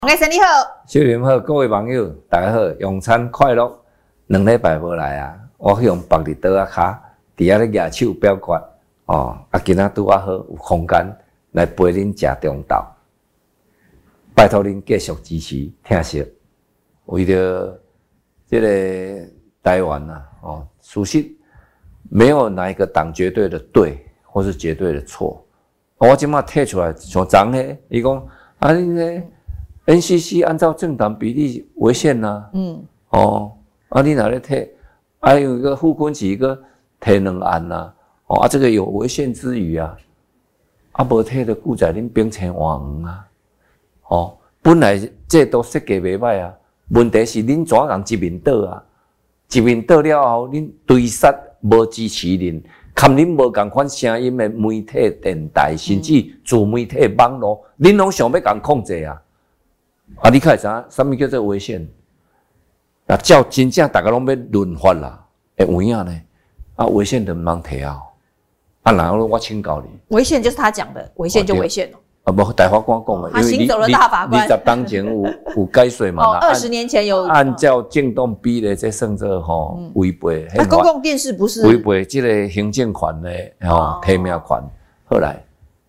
先生你好， 小林好，各位网友大家好，用餐快乐。2礼拜无来啊，我去用绑伫桌仔骹，伫遐咧举手表决哦。今仔拄啊好有空间来陪恁食中昼，拜托恁继续支持听惜。为着这个台湾啊，事实没有哪一个党绝对的对，或是绝对的错。我即马摕出来，像昨迄伊讲啊，恁咧。NCC 按照政党比例为限呐，你哪咧摕？有一个傅昆萁一个摕2案呐，这个有违宪之余啊，无摕的顾在恁兵前换黄啊，本来这都设计袂歹啊，问题是恁怎人一面倒啊？一面倒了后，恁追杀无支持恁，看恁无共款声音的媒体、电台，甚至自媒体、网络，恁拢想要共控制啊！你看知影什么叫做违宪？照真正大家拢要论法啦，会有影呢？违宪就唔通提啊！然后我请教你， 违宪就是他讲的，违宪就违宪了。 无大法官讲的， 他行走了大法官。 20当前有改水嘛 ？20年前有按照政党比例，这算做违背。 公共电视不是违背这个行政权的提名权。后来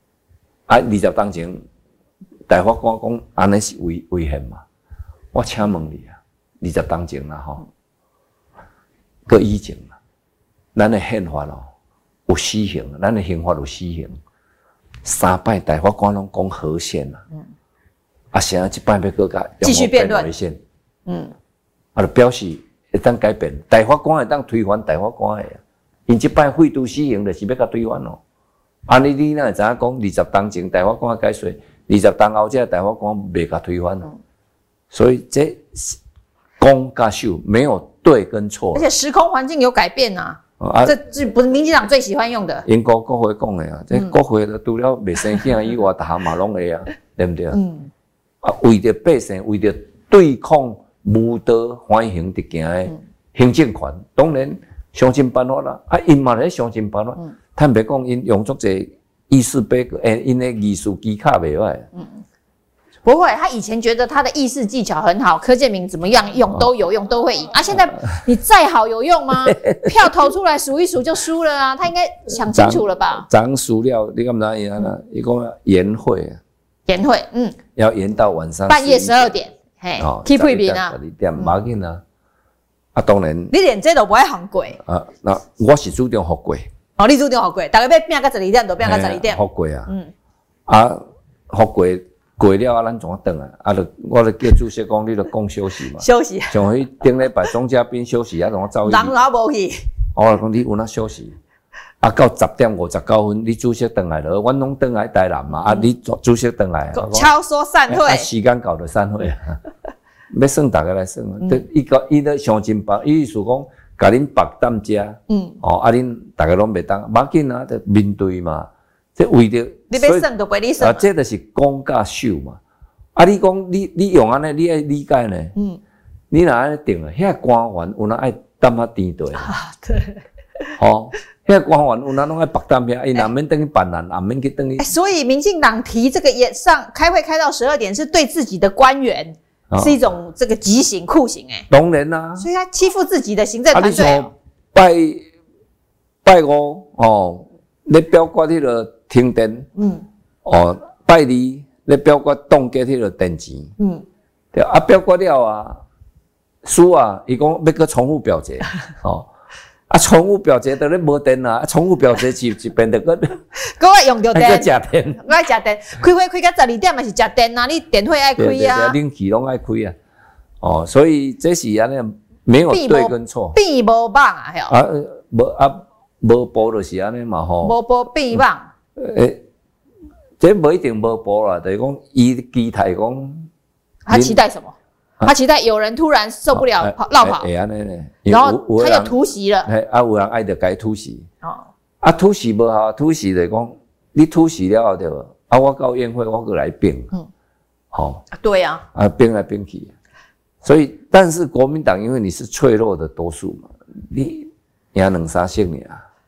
20当前。大法官讲安尼是违宪嘛？我请问你啊，20当前啦搁以前啦，咱的宪法有死刑，咱的刑法有死刑，3摆大法官拢讲合宪啦，现在一摆要搁甲继续辩论违宪，就表示会当改变，大法官会当推翻大法官的，因这摆废除死刑就是要甲推翻咯。你哪会知影讲20当前大法官改税？20当后，这大法官袂甲推翻所以这公甲受没有对跟错， 而且时空环境有改变这不是民进党最喜欢用的。 英国国会讲的这国会的除了袂生囝以外，大项嘛拢会对不对？为着百姓，为着对抗无道反行直行的行政权，当然相信办法啦。因嘛咧相信办法，坦白讲，因用足侪。意识被因的艺术技巧袂歹。 不会，他以前觉得他的议事技巧很好，柯建铭怎么样用都有用，都会赢。现在你再好有用吗？票投出来数一数就输了啊！他应该想清楚了吧？ 昨输了，你敢知影啊？伊讲延会要延到晚上半夜12点，去配平啊 ，12点无要紧啊。当然， 你连这都不爱行过那我是主张复过。 你主张复过，大家要拼到12点，就拼到12点。 复过复过了咱怎啊转我就叫主席讲，你就讲休息嘛。 休息。 像迄顶礼拜钟嘉宾休息怎啊走？ 人也无去。 我讲你有哪休息？到10点59分，你主席转来了，阮拢转来台南嘛。你主席转来敲说散会。 时间到就散会要算大家来算伊咧上真棒，意思讲。甲恁白担遮，恁大家拢袂当，无要紧就面对嘛。这为着你要算就陪你算这就是公甲受嘛。你讲你用安尼，你爱理解呢？你若安尼定了，遐官员有哪爱担遐甜对？ 对。 遐官员有哪拢爱白担遐，伊哪免等去办案，也免去等去。 所以民进党提这个开会开到12点，是对自己的官员。是一种这个极刑酷刑当然啦， 所以他欺负自己的行政团队。 拜5咧表决迄个停电，拜2咧表决冻结迄个电钱，对表决了输伊讲要搁重复表决，重复表决就咧无电重复表决一遍就搁爱用到电， 搁食电， 我爱食电，开会开到12点嘛是食电你电费爱开冷气拢爱开所以这是安尼没有对跟错， 变无棒无报就是安尼嘛无报变棒， 这无一定无报啦，就是讲伊期待讲， 他期待什么？他期待有人突然受不了绕跑，然后他又突袭了。 有人爱就该突袭。突袭无效，突袭就讲你突袭了后对无？我到宴会我过来并。 对啊。 并来并去。所以，但是国民党因为你是脆弱的多数嘛，你赢2-3胜尔，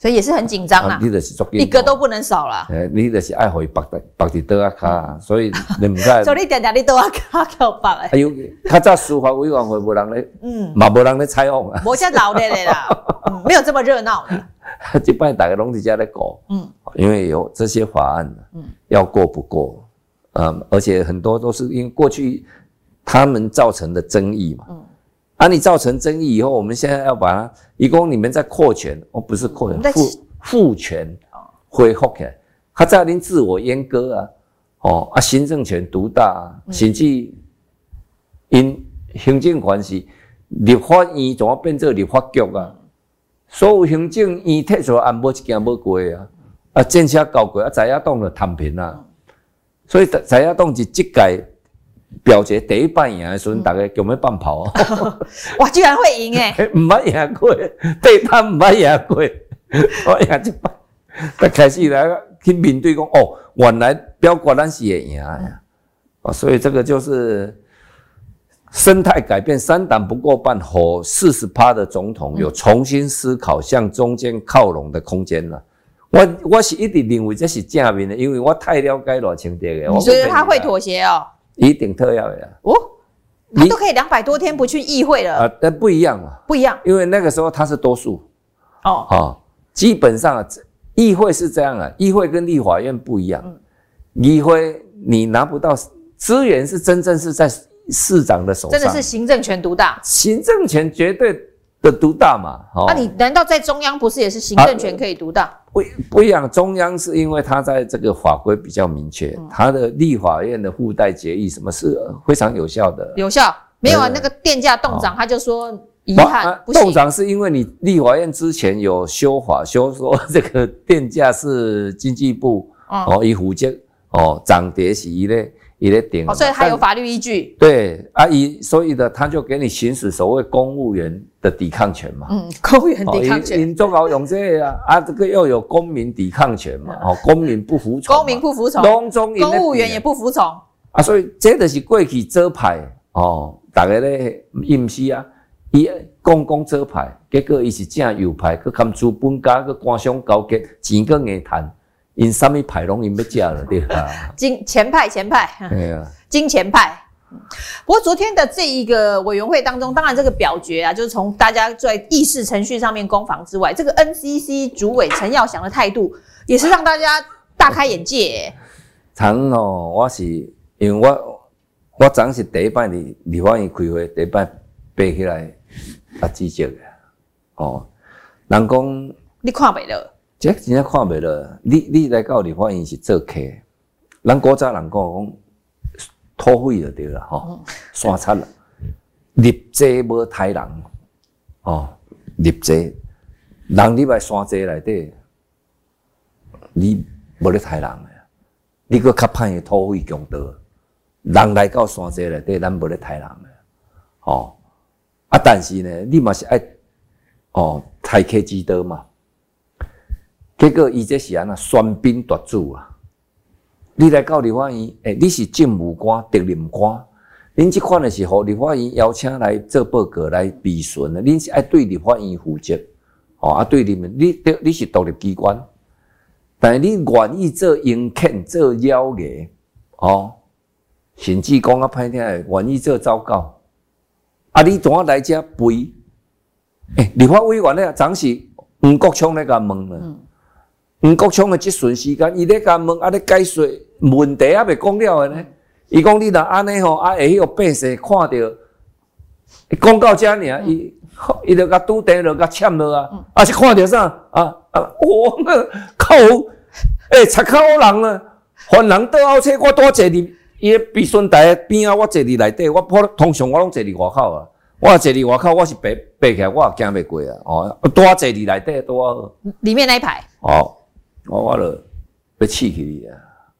所以也是很紧张啦。 你就是足一个都不能少啦。 你就是爱互伊绑伫倒啊卡，所以你唔该。 所以你定定你倒啊卡叫绑诶。 哎呦，较早司法委员会无人咧，嘛无人咧采访啊。 无遮闹热的啦，没有这么热闹的。 这摆大家拢伫遮咧搞，因为有这些法案，要过不过，而且很多都是因为过去他们造成的争议嘛，你造成争议以后，我们现在要把它，一共你们在扩权，不是扩权，赋权恢复起来，较早恁自我阉割啊，行政权独大，甚至因行政权是立法院怎么变做立法局啊？所有行政院摕出来案无一件无过政策交过在野党就摊平啦。所以在野党是这届表决第一摆赢的时阵，大家强要放炮哇，居然会赢诶！ 唔捌赢过，对他唔捌赢过，我赢这摆，才开始来去面对讲原来表决咱是会赢的所以这个就是生态改变，3党不过半，和40%的总统有重新思考向中间靠拢的空间了。我是一直认为这是正面的，因为我太了解热清德的。 你觉得他会妥协哦？ 一定特要的他都可以200多天不去议会了但不一样嘛， 不一样， 因为那个时候他是多数基本上议会是这样议会跟立法院不一样，议会你拿不到资源，是真正是在市长的手上， 真的是行政权独大， 行政权绝对的独大嘛。 你难道在中央不是也是行政权可以独大？ 不一样，中央是因为它在这个法规比较明确，它的立法院的附带决议什么是非常有效的。 有效？没有那个电价冻涨他就说遗憾不行。 冻涨是因为你立法院之前有修法，修说这个电价是经济部以负责涨跌是伊咧定， 所以它有法律依据。 对所以他就给你行使所谓公务员的抵抗权嘛。 公务员抵抗权。 民众好用这个这个又有公民抵抗权嘛。公民不服从。 公民不服从。公务员也不服从。 所以这就是过去左派大家咧阴私伊讲左派，结果伊是正右派，佮含资本家佮官商勾结，钱佮硬赚。因什么派拢因要食了对吧？ 钱派，金钱派。不过昨天的这一个委员会当中，当然这个表决就是从大家在议事程序上面攻防之外，这个 NCC 主委陈耀祥的态度也是让大家大开眼界。 我是因为我昨是第一摆立法院开会，第一摆爬起来指责的人讲你看袂落。 这真正看袂落，你来到立法院是做客，咱古早人讲土匪就对了山贼啦，入济无杀人入济人入来山济内底，你无咧杀人的，你搁较歹的土匪强盗，人来到山济内底，咱无咧杀人的但是呢，你嘛是爱抬客之道嘛。结果伊这是喧宾夺主你来到立法院，你是政务官、责任官，恁这款的是互立法院邀请来做报告来备询的，恁是爱对立法院负责对你们，你是独立机关，但是你愿意做应欠、做妖孽甚至讲歹听的，愿意做糟糕你怎啊来这陪？立法委员咧，昨是黄国昌咧甲问了。黄国昌的这瞬时间，伊咧甲问咧解说问题还未讲了的呢。伊讲你若安尼下许百姓看到，讲到这尔，伊就甲拄定就甲签落是看到啥我靠贼口人啊！犯人倒后车，我多坐伫伊个避顺台边我坐伫内底，通常我拢坐伫外口我坐伫外口，我是爬起来，我也惊袂过多坐伫内底多好。 里面那一排我就要气起你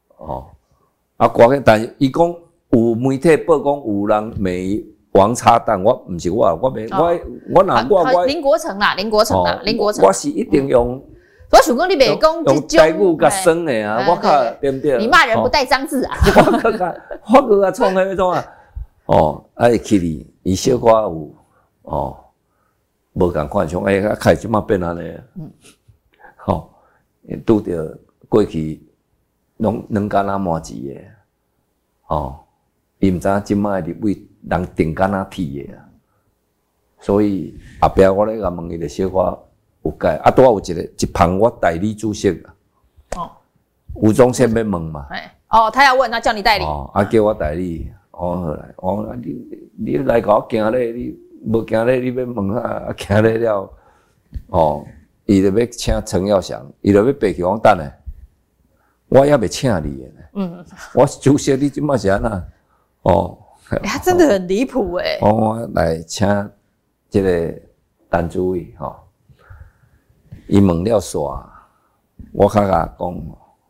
但是伊讲有媒体报讲有人美王插蛋，我毋是我林国成啦， 我是一定用。 我想讲你袂讲用台语甲酸的我靠对不对？ 你骂人不带脏字我搁创迄种会气你，伊小可有无共款像开即马变安尼吼，拄着过去两竿仔麻糍的，吼，伊毋知影即摆入位人定竿仔铁的啊，所以后壁我咧甲问伊，就小可有解，啊，拄好有一旁我代理主席啊，哦，吴宗宪要问嘛， 哦，他要问，他叫你代理， 哦，啊，叫我代理，哦，好来，哦，你来甲我行咧，你无行咧，你要问啊，行咧了，哦，伊就要请陈耀祥，伊就要爬起讲等下，我也未请你呢，我是主席，你即摆是安那？哦， 他真的很离谱诶。 我来请这个陈主委吼，伊问了煞，我较甲讲。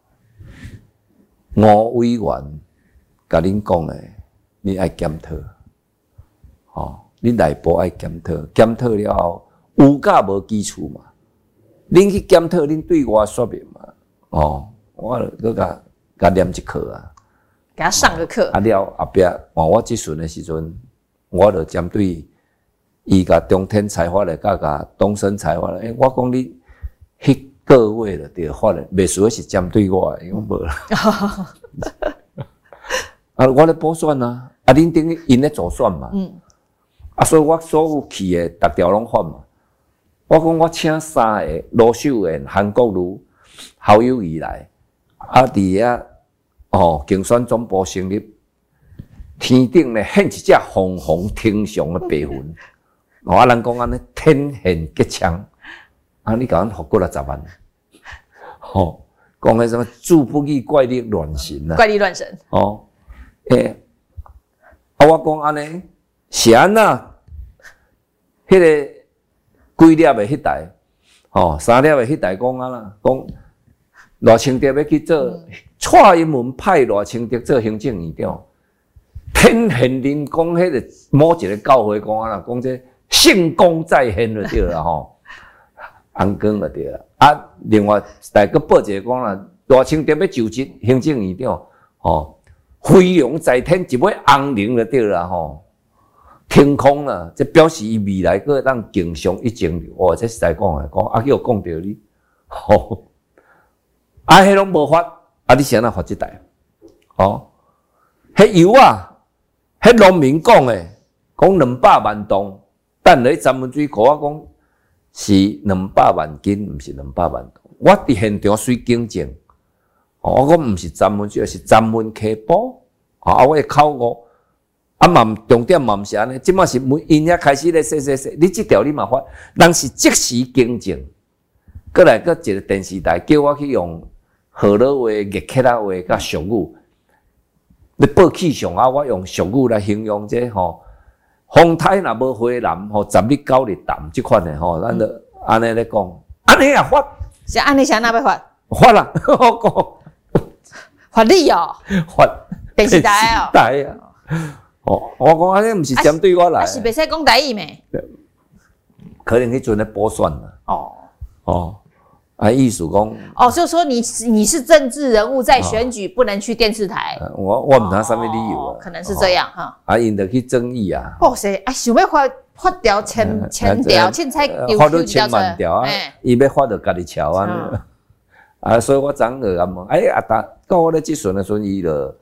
吴委员甲恁讲诶，你爱检讨，吼，你内部爱检讨，检讨了后有甲无基础嘛？恁去检讨，恁对我说明嘛？哦，我搁甲念一课啊， 给他上个课。 啊了后壁换我即阵诶时阵，我就针对伊甲中天财发诶，甲东升财发诶，我讲你迄。各位了，对法咧，袂属于是针对我，因为无啦。啊，我咧补选啊，啊，恁等于因咧做选嘛，啊，所以我所有去诶，逐条拢反嘛。我讲我请3个罗秀燕、韩国瑜、侯友宜来，啊，伫遐哦，竞选总部成立，天顶咧现一只红红天上诶白云，啊，人讲安尼天现吉祥。啊！你甲阮付过了10万，吼，讲迄什么助不义怪力乱神啊！ 怪力乱神。 哦，啊！我讲安尼，是安那？迄个几粒的迄台，哦，3粒的迄台讲啊啦，讲赖清德要去做蔡英文派赖清德做行政院长，天现人讲迄个某一个教会讲啊啦，讲这圣功再现就对啦吼。红光就对啦，啊，另外再搁报一个讲啦，赖清德要就职行政院长，吼，飞龙在天，一尾红翎就对啦，吼，天空啦，这表示伊未来搁当竞相一争的，哇，这实在讲诶，讲啊，叫讲着你，吼，啊，迄拢无法，啊，你是安怎发即代？哦，迄油啊，迄农民讲诶，讲200万吨，等咧三分水口我讲。是200万斤，毋是200万吨。我伫现场随经证，我讲毋是3分水，是3分溪布。啊，我会考误，啊嘛重点嘛毋是安尼，即马是因遐开始咧说，你即条你嘛发，人是即时经证。过来搁一个电视台叫我去用河洛话、热克拉话甲俗语，咧报气象啊，我用俗语来形容这吼。风台若无回南，吼10日9日淡即款诶吼，咱就安尼咧讲，安尼也发， 是安尼想哪要发？ 发啦，我讲发你哦， 发电视台哦， 台啊，哦，我讲安尼毋是针对我来， 是袂使讲台语咩？ 可能迄阵咧补选啦，哦，啊，意思讲， 哦，就是说你是政治人物在选举，不能去电视台。 我毋知啥物理由啊， 可能是这样哈。 啊，因着去争议啊。 哇塞，啊，想要发条千条，凊彩丢发到1000万条啊，伊要发到家己桥啊。啊，所以我昨就咁问，啊，到我咧即阵的时阵，伊就，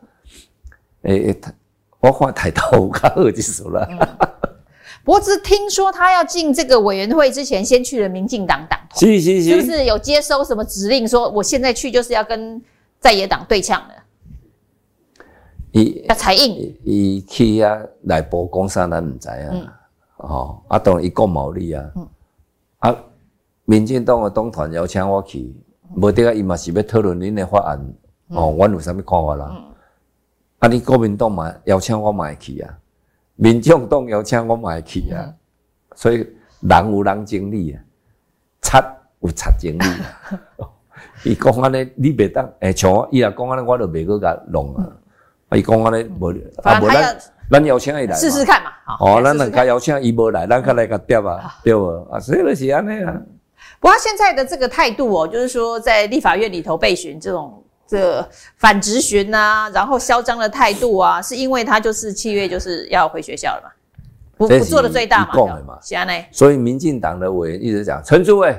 我看抬头有较好即阵啦。 不过只是听说他要进这个委员会之前，先去了民进党党团，是不是有接收什么指令，说我现在去就是要跟在野党对呛的？要裁印。 伊去遐内部讲啥，咱毋知影。哦，啊，当然伊讲毛利啊。啊，民进党的党团邀请我去，无得啊，伊嘛是要讨论恁的法案。哦，阮有啥物看法啦？啊，你国民党嘛邀请我嘛会去啊。民众党邀请我嘛会去啊，所以人有人情理啊，贼有贼情理啊。伊讲安尼，你袂当，像我伊若讲安尼，我就袂去甲弄啊。伊讲安尼无，啊无咱邀请伊来， 试试看嘛。 哦，咱两家邀请伊无来，咱较来甲牒啊，对无？啊，所以就是安尼啊。 不过他现在的这个态度哦，就是说在立法院里头备询这种。这反质询啊，然后嚣张的态度啊，是因为他就是7月就是要回学校了嘛，不做的最大嘛，是安尼。 所以民进党的委员一直讲，陈主委，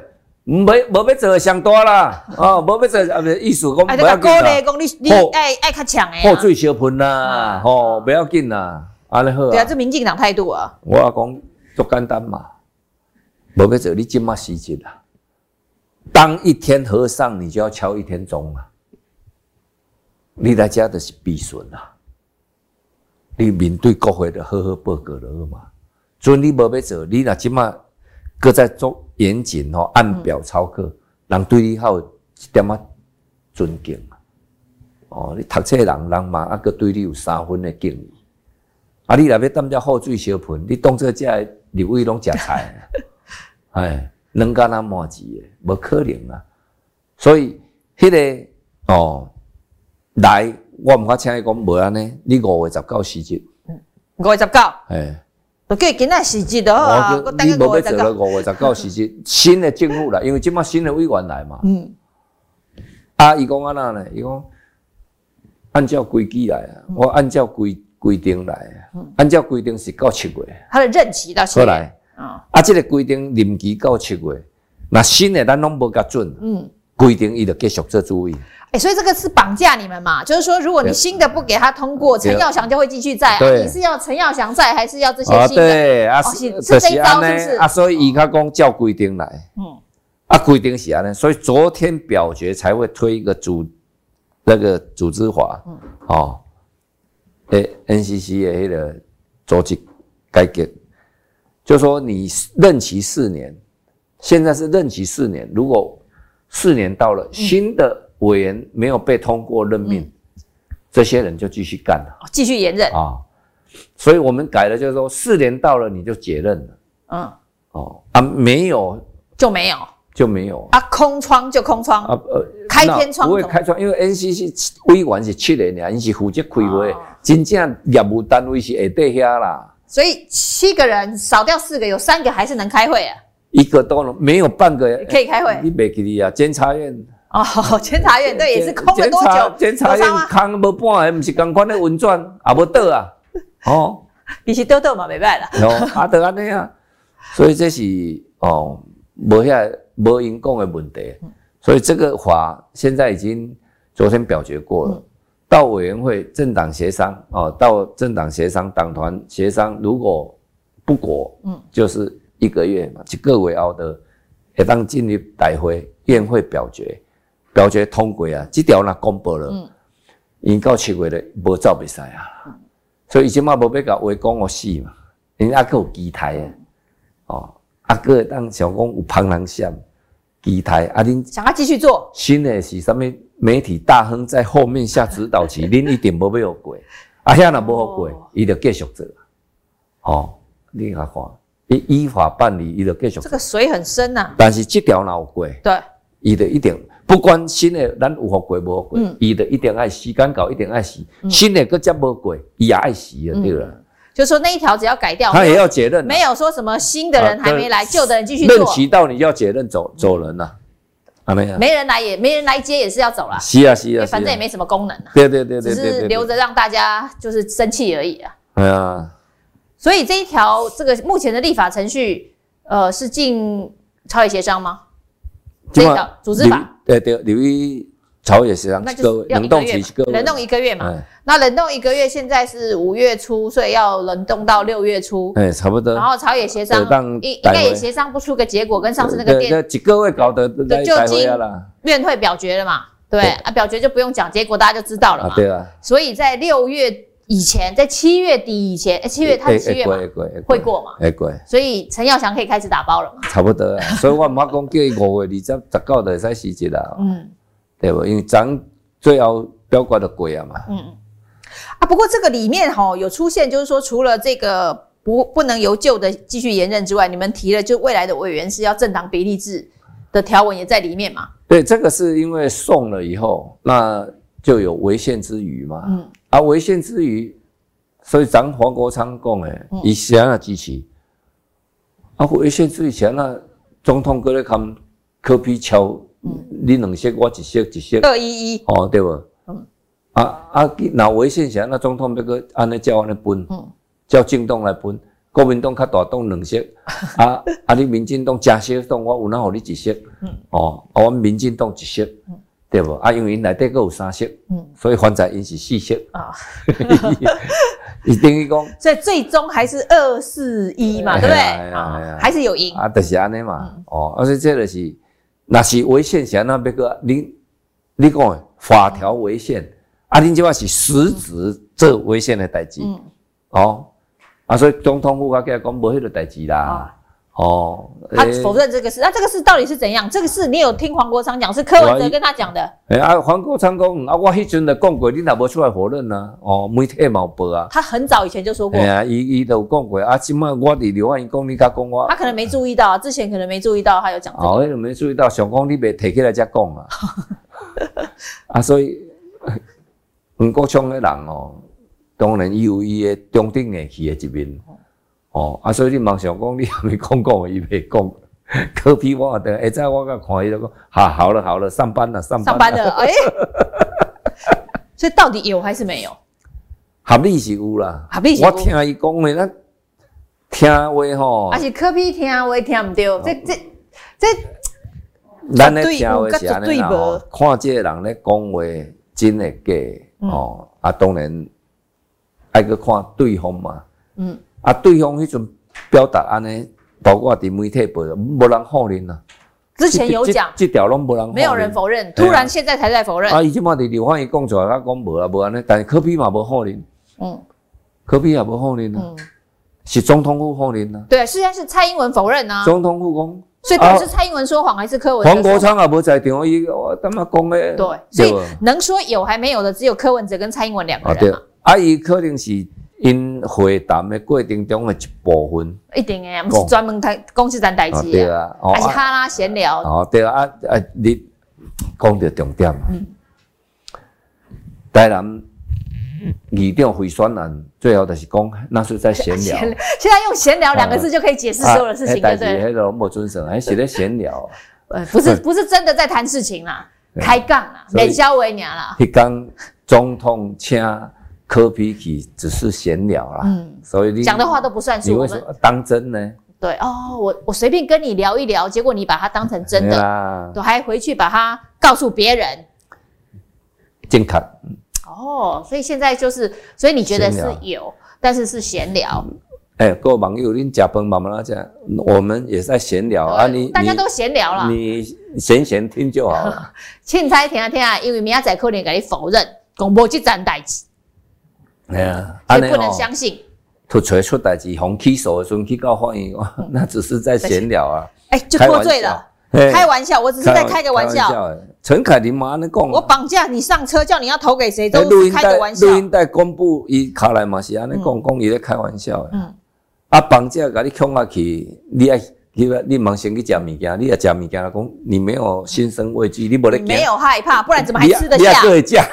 无要做上大啦，哦，无要做意思讲不要紧啦。讲你爱较强诶。 泼水烧喷啦，吼，不要紧啦，安尼好啊。 对啊，这民进党态度啊。 我讲足简单嘛，无要做，你即马时节啦。当一天和尚，你就要敲一天钟啊！你来家就是必顺啦。你面对国会的好好报告就好嘛。所以你无要做，你若即马搁再做严谨吼，按表操课，人对你还有一点仔尊敬啊。哦，你读册人嘛，啊，搁对你有3分的敬意。啊，你若要当遮好水烧盆，你当做遮立委拢食菜，哎。两干那满字的，无可能啊！所以迄个来，我毋敢请伊讲无安尼。你5月19时节 ，5月19， 哎， 就叫今仔时节就好啊。 你无要做了5月19时节，新的政府啦，因为即马新的委员来嘛。啊，伊讲安那呢？伊讲按照规矩来啊，我按照规定来啊，按照规定是到7月。 他的任期到7月。 这个规定任期到7月，那新的咱拢无甲准，规定伊就继续做主委。 所以这个是绑架你们嘛？就是说，如果你新的不给他通过，陈耀祥就会继续在。你是要陈耀祥在，还是要这些新的？ 对， 是这一招是不是？ 所以伊较讲照规定来。规定是安尼，所以昨天表决才会推一个组织法。NCC 的迄个组织改革。就说你任期4年，现在是任期4年，如果4年到了，新的委员没有被通过任命，这些人就继续干了， 继续延任啊。所以我们改了，就是说4年到了你就解任了，没有就没有，空窗就空窗开天窗不会开窗，因为 NCC 委员是7年尔，因是负责开会，真正业务单位是下底遐啦。 所以7个人少掉4个，有3个还是能开会啊 ？1个都能，没有半个可以开会。 你袂记哩啊？监察院监察院对也是空了多久？ 监察院空无半个，不是同款的运转，也无倒啊。 其实倒嘛，袂歹啦。 就安尼啊。所以这是无因讲的问题。所以这个法现在已经昨天表决过了。到委员会政党协商到政党协商党团协商，如果不过，就是1个月嘛，1个月后的会当进入大会院会表决通过啊，这条若公布了，因到7月咧无走袂使啊，所以伊即马无要甲话讲我死嘛，因还佫有期待的，佫会当想讲有旁人想期待恁想要继续做， 新的是啥物？媒体大亨在后面下指导棋，恁一定无要过，遐若无好过，伊就继续做。你看看，依法办理，伊就继续。 这个水很深呐。 但是这条若有过， 对， 伊就一定不管新的咱有好过无好过，伊就一定爱时间到，一定爱死。新的搁接无过，伊也爱死就对了。 就说那一条只要改掉， 他也要解任， 没有说什么新的人还没来，旧的人继续做。 任期到你就要解任走人了。 没人来接也是要走啦。 是啊， 反正也没什么功能啊。 对， 只是留着让大家就是生气而已啊。 哎呀， 所以这一条这个目前的立法程序，是进朝野协商吗？这一条组织法， 对，留于朝野协商， 那就是要1个月嘛，冷冻1个月嘛。那冷冻1个月，现在是5月初，所以要冷冻到6月初。 差不多。 然后朝野协商，应该也协商不出个结果，跟上次那个 1个月搞的就进院会表决了嘛，对啊，表决就不用讲，结果大家就知道了嘛。 对啊。 所以在6月以前，在7月底以前，7月他是7月嘛，会过嘛？ 会过。 所以陈耀祥可以开始打包了嘛？ 差不多啊，所以我唔好讲叫伊5月19就会使时节啦。对不？因为咱最后表决就过啊嘛。 不过这个里面有出现，就是说除了这个不能由旧的继续延任之外，你们提了就未来的委员是要政党比例制的条文也在里面嘛？ 对，这个是因为送了以后，那就有违宪之余嘛。违宪之余，所以咱黄国昌讲的，伊是安那支持。违宪之余，像那总统搁咧看柯 P 敲，你2色我1色1色 ，211， 对不？那违宪时，那总统要个安尼照安尼分，叫政党来分， 国民党较大党2色，你民进党加小党，我有哪互你1色？阮民进党1色，对无？因为因内底佫有3色，所以反正因是4色。伊等于讲， 所以最终还是2-4-1嘛，对不对？还是有赢。 就是安尼嘛。所以这就是，若是违宪，是安那要个你讲的法条违宪，恁即话是实质做违宪的代志。所以总统府起来讲无迄个代志啦。 他否认这个事，那这个事到底是怎样？这个事你有听黄国昌讲，是柯文哲跟他讲的。 黄国昌讲，我迄阵就讲过，你若无出来否认啊？媒体嘛有报啊。 他很早以前就说过。 伊就有讲过即摆我伫刘汉讲，你甲讲我。 他可能没注意到，之前可能没注意到，他有讲这个。 迄个没注意到，想讲你袂摕起来才讲啊。所以黄国昌的人当然伊有伊的中等硬气的一面。所以你茫想讲，你还没讲的，伊袂讲。科比我等下早我甲看伊就讲，好了，上班了。所以到底有还是没有？合理是有啦，合理是有。我听伊讲的，咱听话吼。是科比听话听唔对，这。咱咧听话是安尼啦，看这个人咧讲话真诶假，当然爱去看对方嘛。对方迄阵表达安尼，包括伫媒体报，无人否认啊。 之前有讲， 这条拢无人否认， 没有人否认，突然现在才在否认。 伊即马伫刘汉伊讲出来，他讲无啦，无安尼，但是柯比嘛无否认，柯比也无否认啊，是总统府否认啊。 对，现在是蔡英文否认啊。 总统府讲， 所以到底是蔡英文说谎还是柯文哲？ 黄国昌也无在场，伊我他妈讲诶。 对，所以能说有还没有的，只有柯文哲跟蔡英文2个人嘛。 伊可能是。因会谈的过程中的一部分， 一定的，不是专门讲这件代志对啊， 还是哈拉闲聊。 对啊，你讲到重点嘛。台南议长贿选案，最后就是讲那是在闲聊。现在用闲聊2个字就可以解释所有的事情，对不对？ 迄个无准绳，还是咧闲聊。 不是真的在谈事情啦，开杠啦，冷笑为娘啦。 迄天总统请柯比去只是闲聊啦，所以你讲的话都不算数。 你为什么当真呢？ 对我随便跟你聊一聊，结果你把它当成真的，都还回去把它告诉别人， 健康。 所以现在就是，所以你觉得是有，但是是闲聊。 各位网友，恁吃饭慢慢吃，我们也在闲聊啊。 大家都闲聊啦， 你闲听就好了。 凊彩听因为明仔载可能给你否认，讲无这件代志。所以不能相信。突锤出代志，红起诉的时候去告法院，那只是在闲聊啊。 就脱罪了，开玩笑，我只是在开个玩笑。 陈凯琳嘛，安尼讲， 我绑架你上车，叫你要投给谁，都是开个玩笑。 录音带公布，伊卡来嘛是安尼讲，伊在开玩笑。绑架把你抢下去，你忙先去吃物件，你也吃物件，讲你没有心生畏惧，你没得没有害怕，不然怎么还吃得下？ 你也吃。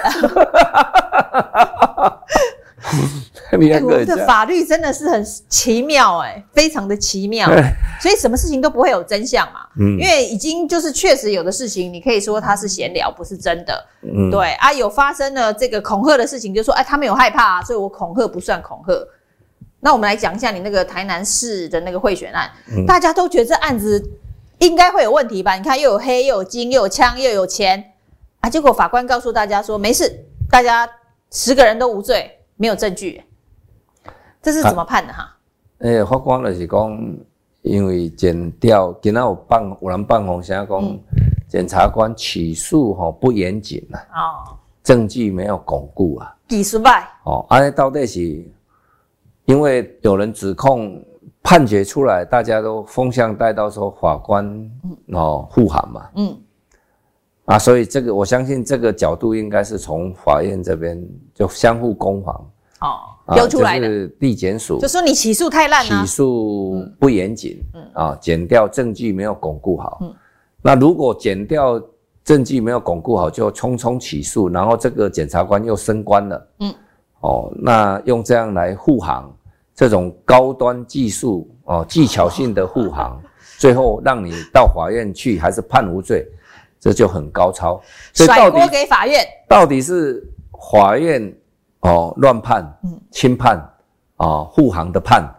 我们的法律真的是很奇妙非常的奇妙，所以什么事情都不会有真相嘛。因为已经就是确实有的事情，你可以说它是闲聊，不是真的。对有发生了这个恐吓的事情，就说他们有害怕所以我恐吓不算恐吓。那我们来讲一下你那个台南市的那个贿选案，大家都觉得这案子应该会有问题吧？你看又有黑又有金又有枪又有钱结果法官告诉大家说没事，大家10个人都无罪。没有证据，这是怎么判的哈？ 法官就是讲，因为检调今仔有人放风声讲，检察官起诉不严谨证据没有巩固啊， 技术歹安尼到底是因为有人指控判决出来，大家都风向带到说法官护航嘛，所以这个我相信这个角度应该是从法院这边就相互攻防丢出来的， 就是地检署就说你起诉太烂起诉不严谨检调证据没有巩固好那如果检调证据没有巩固好，就匆匆起诉，然后这个检察官又升官了那用这样来护航，这种高端技术技巧性的护航最后让你到法院去还是判无罪，这就很高超。 所以甩锅给法院， 到底是法院乱判轻判护航的判，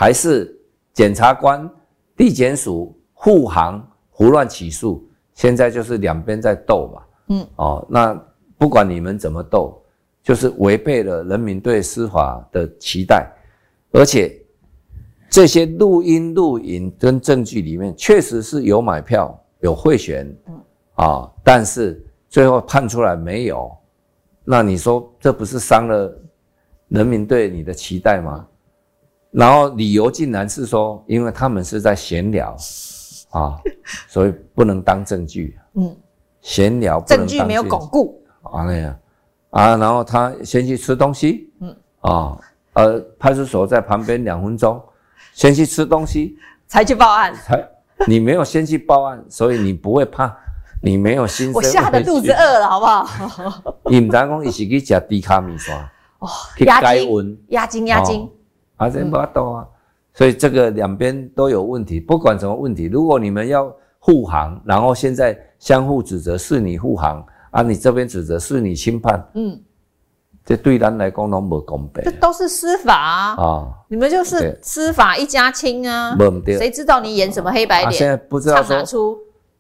还是检察官、地检署、护航胡乱起诉？现在就是两边在斗嘛。那不管你们怎么斗，就是违背了人民对司法的期待，而且这些录音、录影跟证据里面确实是有买票、有贿选，但是最后判出来没有，那你说这不是伤了人民对你的期待吗？然后理由竟然是说，因为他们是在闲聊所以不能当证据。闲聊不能当证据没有巩固。 然后他先去吃东西。派出所在旁边2分钟，先去吃东西才去报案。 你没有先去报案，所以你不会怕，你没有心生。 我吓得肚子饿了，好不好？ 伊唔知讲伊是去吃低卡米线，去改温， 压惊。 这没办法所以这个两边都有问题，不管什么问题，如果你们要护航，然后现在相互指责是你护航你这边指责是你轻判，这对咱来讲都不公平。 这都是司法你们就是司法一家亲啊，谁知道你演什么黑白脸？ 现在不知道说出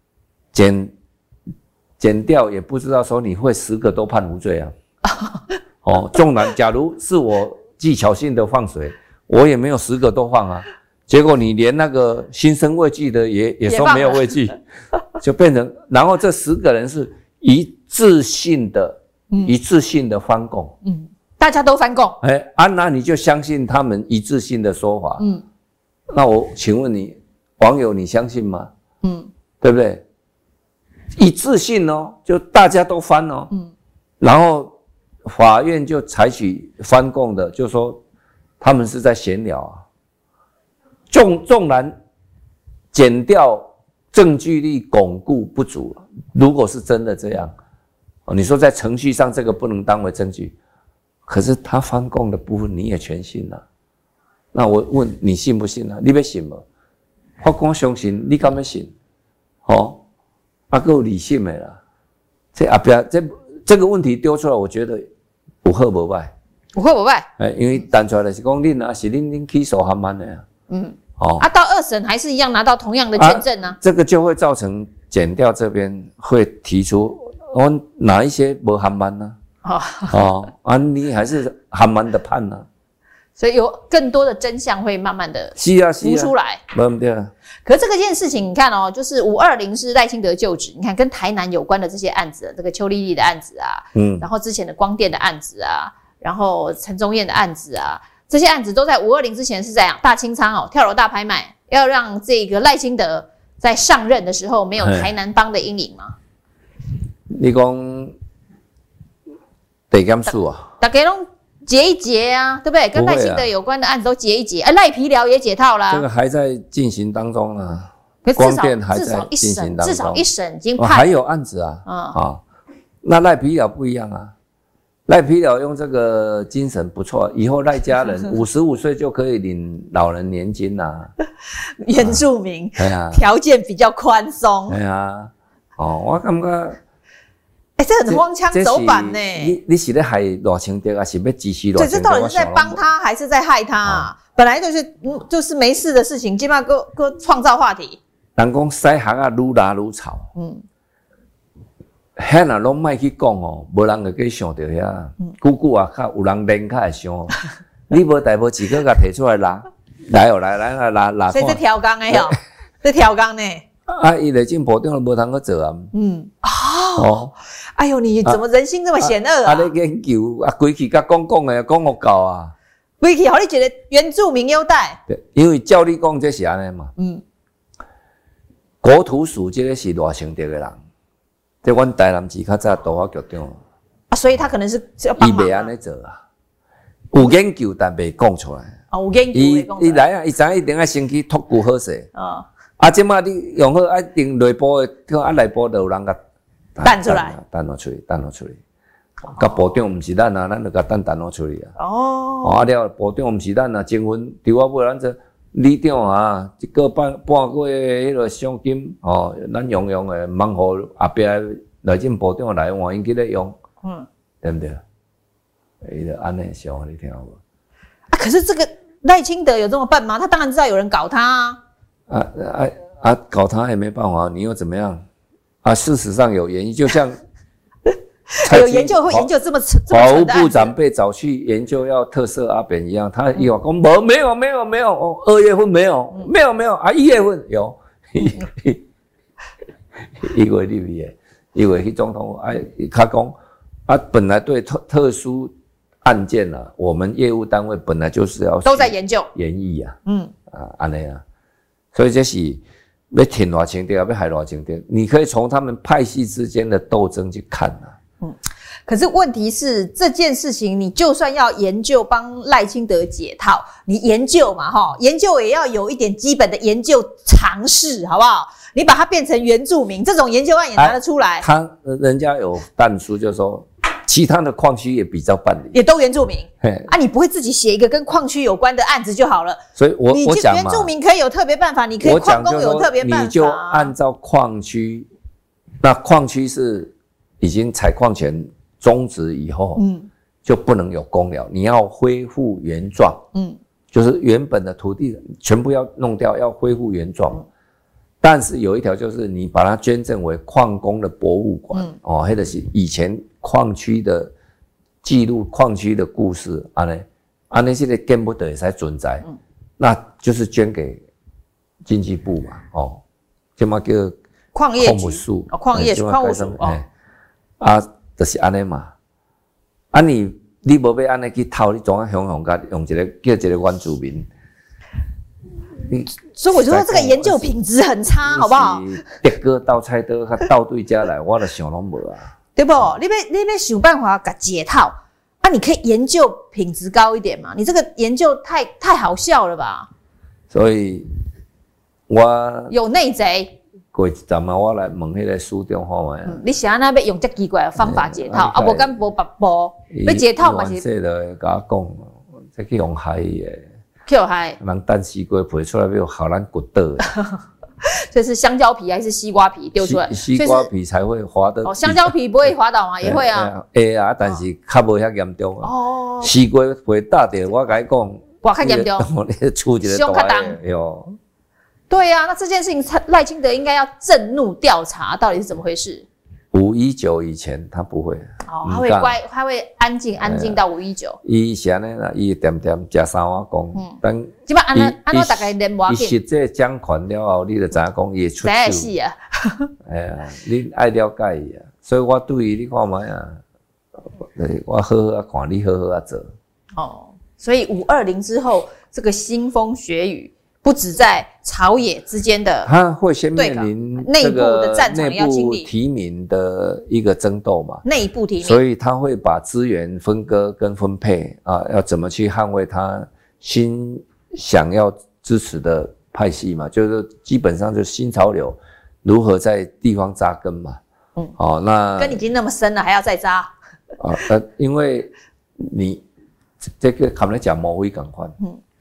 检调也不知道说你会10个都判无罪纵然假如是我技巧性的放水，我也没有10个都放结果你连那个心生畏惧的也说没有畏惧，就变成，然后这10个人是一致性的翻供， 大家都翻供， 那你就相信他们一致性的说法，那我请问你，网友你相信吗？对不对？一致性就大家都翻然后法院就采取翻供的，就说他们是在闲聊纵然检调证据力巩固不足，如果是真的这样，你说在程序上这个不能当为证据，可是他翻供的部分你也全信了，那我问你信不信你要信吗？法官相信，你敢要信？还有理性的啦，这个问题丢出来，我觉得有好无坏，因为单出来就是讲恁是恁起诉还慢的到2审还是一样拿到同样的卷证这个就会造成检调这边会提出哪一些没含慢呢？你还是含慢的判呢？ 所以有更多的真相会慢慢的浮出来。 对啊。 可是这件事情你看就是520是赖清德就职，你看跟台南有关的这些案子，这个邱丽丽的案子然后之前的光电的案子然后陈宗彦的案子这些案子都在520之前是这样大清仓跳楼大拍卖，要让这个赖清德在上任的时候没有台南帮的阴影吗？ 你讲地检署大家都结一结对不对？跟赖清德有关的案子都结一结赖皮寮也解套啦， 这个还在进行当中光电还在进行当中， 至少一审已经判还有案子那赖皮寮不一样赖皮寮用这个精神不错，以后赖家人55岁就可以领老人年金原住民条件比较宽松我感觉这很荒腔走板呢。 你是在害赖清德还是要支持赖清德？ 这到底是在帮他还是在害他本来就是没事的事情，基本上各创造话题。 人讲西行愈拉愈吵遐若拢莫去讲无人会去想到遐久久较有人连较会想你无代无志个甲提出来拉拉所以这调岗这调岗呢伊内政部长都无通去做哎呦，你怎么人心这么险恶你研究规矩甲讲的讲有够规矩，好你觉得原住民优待？ 对，因为照你讲这是安尼嘛。国土署这个是赖清德的人，这阮台南市较早都法局长所以他可能是要帮忙。 伊袂安尼做有研究但袂讲出来。 有研究伊来伊知影一定要先去托孤好势。即马你用好一定内部的，内部就有人甲弹出来， 弹出来。甲部长毋是咱咱就甲弹出来了部长毋是咱争分对我尾咱这里长一个半个月迄个奖金咱用的，茫互后壁内政部长来换因去咧用，对不对？伊就安尼想，你听有无？ 可是这个赖清德有这么笨吗？他当然知道有人搞他啊。 搞他也没办法，你又怎么样啊？事实上有原因，就像有研究会研究这么法务部长被找去研究要特赦阿扁一样，他有讲没有，2月份没有啊，1月份有，1月6月，1月去总统他讲啊，本来对特殊案件啊，我们业务单位本来就是要都在研究研议啊，安尼啊，所以这是要挺偌清点，要害偌清点，你可以从他们派系之间的斗争去看啊。 可是问题是这件事情，你就算要研究帮赖清德解套，你研究嘛研究也要有一点基本的研究常识，好不好？你把它变成原住民，这种研究案也拿得出来。 人家有但书就说，其他的矿区也比较办理， 也都原住民啊，你不会自己写一个跟矿区有关的案子就好了。 所以我讲嘛， 原住民可以有特别办法，你可以矿工有特别办法， 你就按照矿区，那矿区是已经采矿权终止以后，就不能有公了，你要恢复原状，就是原本的土地全部要弄掉，要恢复原状。但是有一条就是你把它捐赠为矿工的博物馆，那就是以前矿区的记录，矿区的故事，安尼这个见不得也才存在，那就是捐给经济部嘛，这嘛叫矿业局，矿业署， 就是安尼嘛。啊你无要安尼去偷，你总要用一个叫一个原住民。 所以我就说这个研究品质很差，好不好？ 德哥倒菜刀，他倒对家来，我就想拢无啊。 对不？你要想办法给解套啊！你可以研究品质高一点嘛？你这个研究太好笑了吧？ 所以我有内贼。 过一阵啊，我来问迄个书长看卖。 你想要用这奇怪的方法解套啊？无敢无白波，要解套嘛是？ 说的甲我讲，这去用害的。 Q 害人等西瓜皮出来要好难骨倒， 这是香蕉皮还是西瓜皮丢出来？ 西瓜皮才会滑的。 香蕉皮不会滑倒吗？也会啊。 会啊，但是较无遐严重啊。西瓜皮打掉，我甲你讲， 哇，较严重。 你出一个凶较重哟。 对啊，那这件事情赖清德应该要震怒调查，到底是怎么回事 ？519以前他不会， 他会乖，他会安静到519。 伊是安尼啦，伊点食3碗公，等基本安怎大概连无要紧。 伊实际掌权了后，你就知影讲伊会出手。 知是啊。 哎呀，你爱了解伊啊，所以我对伊你看卖啊，我好好啊看，你好好啊做。 所以520之后，这个腥风血雨。不止在朝野之间的， 他会先面临内部的战场要经历提名的一个争斗嘛， 内部提名， 所以他会把资源分割跟分配啊，要怎么去捍卫他新想要支持的派系嘛，就是基本上就是新潮流如何在地方扎根嘛，那根已经那么深了，还要再扎因为你这个他们来讲魔鬼感官，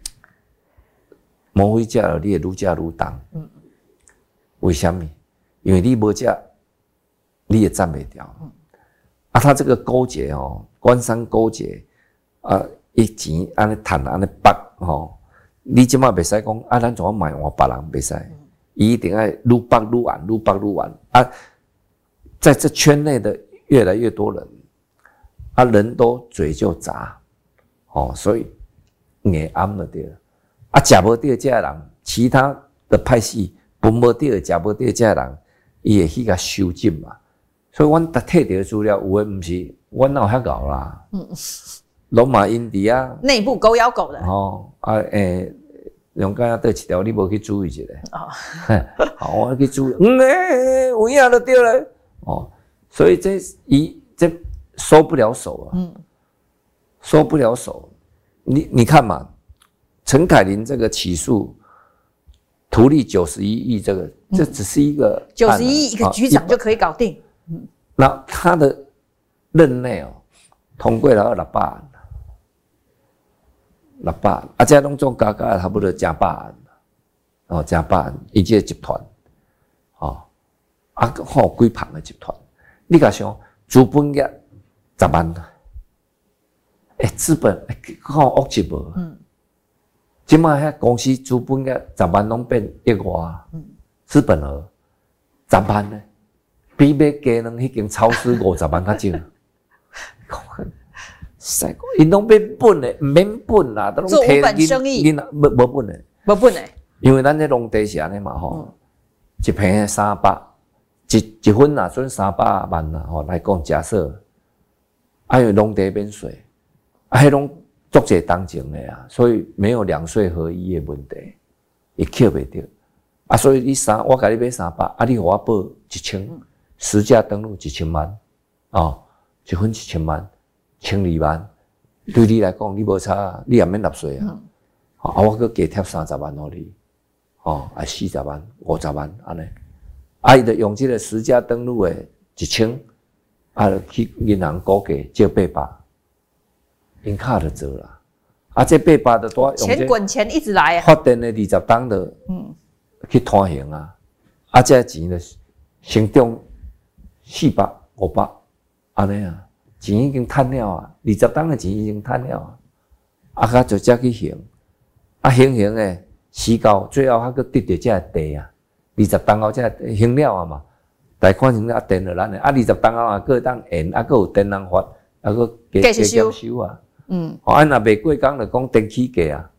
魔鬼食了，你会愈食愈重。为什么？因为你无食，你也站袂掉。他这个勾结官商勾结一钱安尼赚安尼拔你即马袂使讲咱怎么卖换别人袂使，一定要愈拔愈完，愈拔愈完在这圈内的越来越多人，人都嘴就杂，所以硬暗了对了。食无对这人，其他的派系分无对，食无对这人，伊会去甲收紧嘛。所以阮摕到资料，有诶毋是，阮哪有遐敖啦。拢嘛因伫啊。 内部狗咬狗的。 用甲倒一条，你无去注意一下。好，我去注意。有影就对了。所以这收不了手啊。收不了手。你看嘛。陈凯琳这个起诉图利91亿，这只是一个 91亿一个局长就可以搞定。 那他的任内通过了600案，600案，这拢总加差不多100案，100案，一个集团，几旁的集团，你甲想资本业10万，资本恶极无？ 即摆遐公司资本个10万拢变1外啊，资本额10万呢，比买鸡卵迄间超市50万较少。因拢变本的，毋免本啦，都拢做无本生意， 无本的， 无本的。 因为咱这农地是安尼嘛吼，一坪300，一分啊算300万啦吼，来讲假设，因为农地免税，迄拢足侪当前的啊，所以没有2税合一的问题，伊扣袂着。啊，所以我甲你买300，啊，你互我报1000，实价登录1000万，哦，一分1000万，12万，对你来讲你无差，你也免纳税啊。啊，我佮加贴30万互你，哦，啊40万、50万安尼，啊，伊就用这个实价登录的1000，啊，去银行估价借800，因卡就做啦。啊，这800就多用钱滚钱一直来啊。 发电的20档的，去摊行啊，啊，这钱就成长400、500，安尼啊，钱已经赚了啊，20档的钱已经赚了啊，啊，甲就才去行，啊，行诶，时到最后还佫得到这地啊，20档后才行了啊嘛，贷款行了电了咱诶，啊20档后啊，佫当延，啊，佫有电人发，啊，佫加减收啊，啊，若袂过工就讲电起价啊，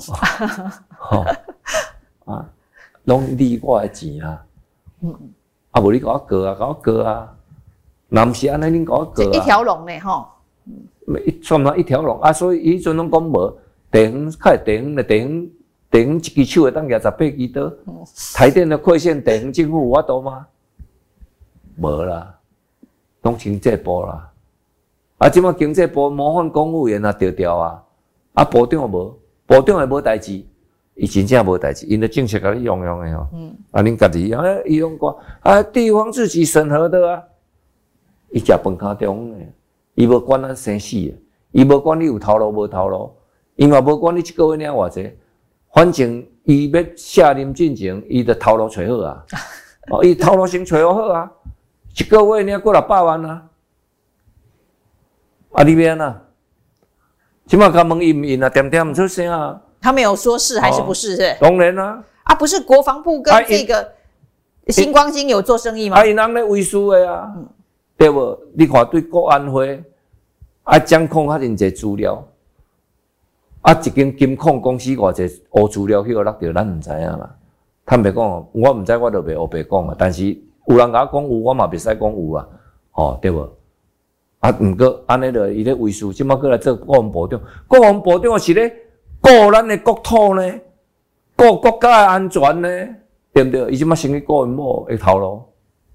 啊。拢你我的钱啊，啊无你甲我过啊，甲我过啊，若毋是安尼，恁甲我过啊。 一条龙呢吼， 算嘛一条龙啊，所以伊阵拢讲无地方，较会地方的地方一支手会当28支刀，台电的亏线，地方政府有法度吗？无啦，拢经济部啦，啊，即摆经济部模范公务员啊调啊，啊部长无，部长也无代志。伊真正无代志，因的政策甲你用的吼，啊，恁家己伊用过啊，地方自己审核的啊，伊食饭卡中的，伊无管咱生死的，伊无管你有头路无头路，伊嘛无管你一个月领偌济，反正伊要下任进前，伊的头路找好啊，哦，伊头路先找好啊，一个月领过600万啊，啊，你要安怎？即马甲问伊毋应啊，点点毋出声啊。 他们有说是还是不是？是当然啦。 啊，不是国防部跟这个星光金有做生意吗？ 啊，因人咧维输的啊，对无？你看对国安会啊，掌控遐尔济资料，啊，一间金控公司偌济黑资料去互落着，咱毋知影啦。坦白讲，我毋知，我就袂黑白讲啊。但是有人甲我讲有，我嘛袂使讲有啊，吼，对无？啊，毋过安尼着伊咧维输，即摆过来做国防部长，国防部长是咧。顾咱的国土呢，顾国家的安全呢，对不对？伊即摆先去顾因某的头路，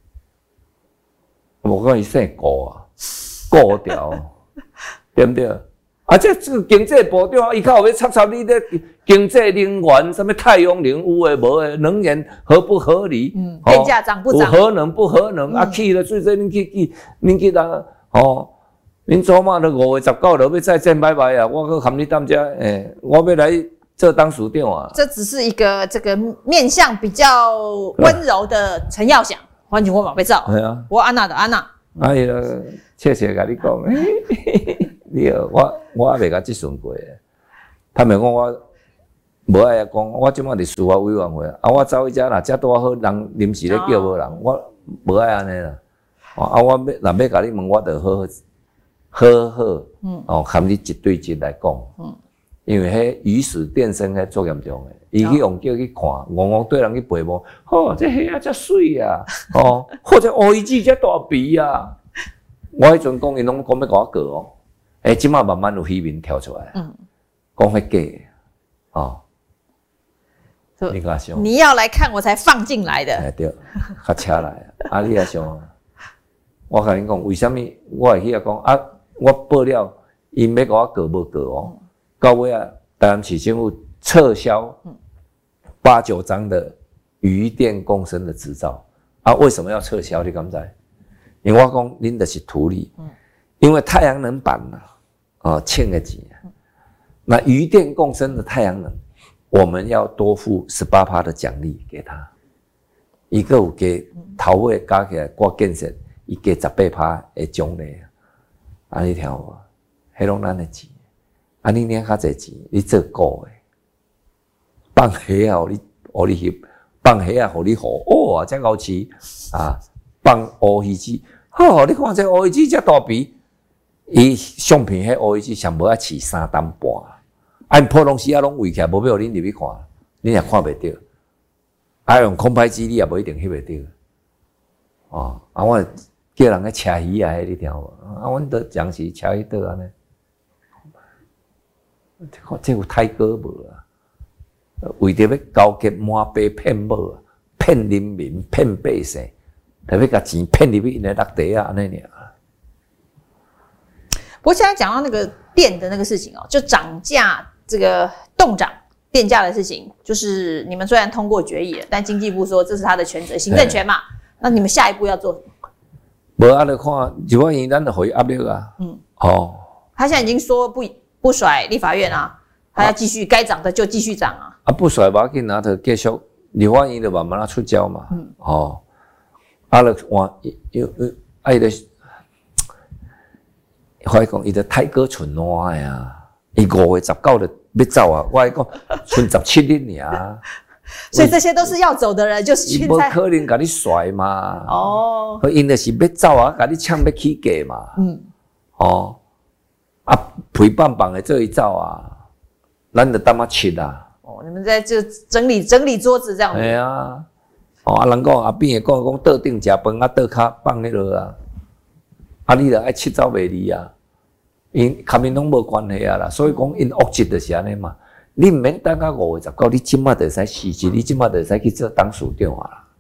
无讲伊姓顾啊，顾掉，对不对？啊，这个经济部长，伊较有要插你咧经济能源，什么太阳能有诶无诶，能源合不合理？ 电价涨不涨？ 有核能不核能？啊，去了最最恁去当哦。恁祖妈都5月19日要再见拜拜啊！我搁含你当家，我要来做当署长啊！ 这只是一个这个面相比较温柔的陈耀祥，完全我冇被照。 系啊， 我安娜的安娜。 哎呀，切甲你讲，你我也未甲即顺过。他们讲我无爱讲，我即马伫司法委员会啊，我走去遮若遮拄好人临时咧叫无人，我无爱安尼啦。啊，我若要甲你问，我就好，哦，含你一对一来讲，因为迄鱼死电生迄足严重诶，伊去用叫去看，戆对人去陪摸，哦，这虾仔遮水啊，哦，或者乌鱼子遮大鼻啊，我迄阵讲，因拢讲要甲我过哦，即马慢慢有虚名跳出来，讲迄假，哦，你敢想？ 你要来看我才放进来的， 对，较车来，啊，你也想，我甲恁讲，为什么我会去讲啊？我报了，因要甲我过无过哦。到尾啊，台南市政府撤销8、9张的渔电共生的执照啊？为什么要撤销？你敢知？因为我讲恁就是图利，因为太阳能板啊，欠个钱啊。那渔电共生的太阳能，我们要多付18%的奖励给他，伊个有加头尾加起来，挂建设伊加18%的奖励。啊，你听有无？迄拢咱的钱，啊，你领较济钱，你做股的， 放虾啊，互你翕，放虾啊，互你好，哦，遮好吃啊，放乌鱼子，好，你看这乌鱼子遮大肥，伊相片迄乌鱼子上无爱饲3担半，按普通时啊拢围起来，无要互恁入去看，恁也看袂到。啊，用空拍机你也无一定翕袂到。哦，啊，我叫人去车鱼啊，你听无？啊，阮都讲是车鱼倒安尼。这有太过无啊？为着要交结满杯骗某，骗人民，骗百姓，特别甲钱骗入去因的落地啊，安尼尔。 不过现在讲到那个电的那个事情哦，就涨价这个动涨电价的事情，就是你们虽然通过决议了，但经济部说这是他的权责，行政权嘛。那你们下一步要做什么？ 无啊，就看就反映咱就互伊压力啊。哦， 他现在已经说不甩立法院啊，他要继续该涨的就继续涨啊。 啊，不甩无要紧啊，就继续立法院就慢慢出招嘛。哦，啊，就换伊就，我讲伊就太过存烂呀。伊5月19就要走啊，我讲剩17日尔。 所以这些都是要走的人，就是现在。 无可能甲你甩嘛。 哦。 因就是要走啊，甲你抢要起价嘛。哦。啊，陪棒棒的做伊走啊，咱就当啊吃啊。 哦，你们在这整理桌子这样子。 系啊。哦，啊，人讲啊，边个讲桌顶食饭啊，桌骹放迄落啊。啊，你著爱七走袂离啊。因甲面拢无关系啊啦，所以讲因恶质就是安尼嘛。你毋免等到5月19，你即马就会使辞职，你即马就会使去做董事长啊啦。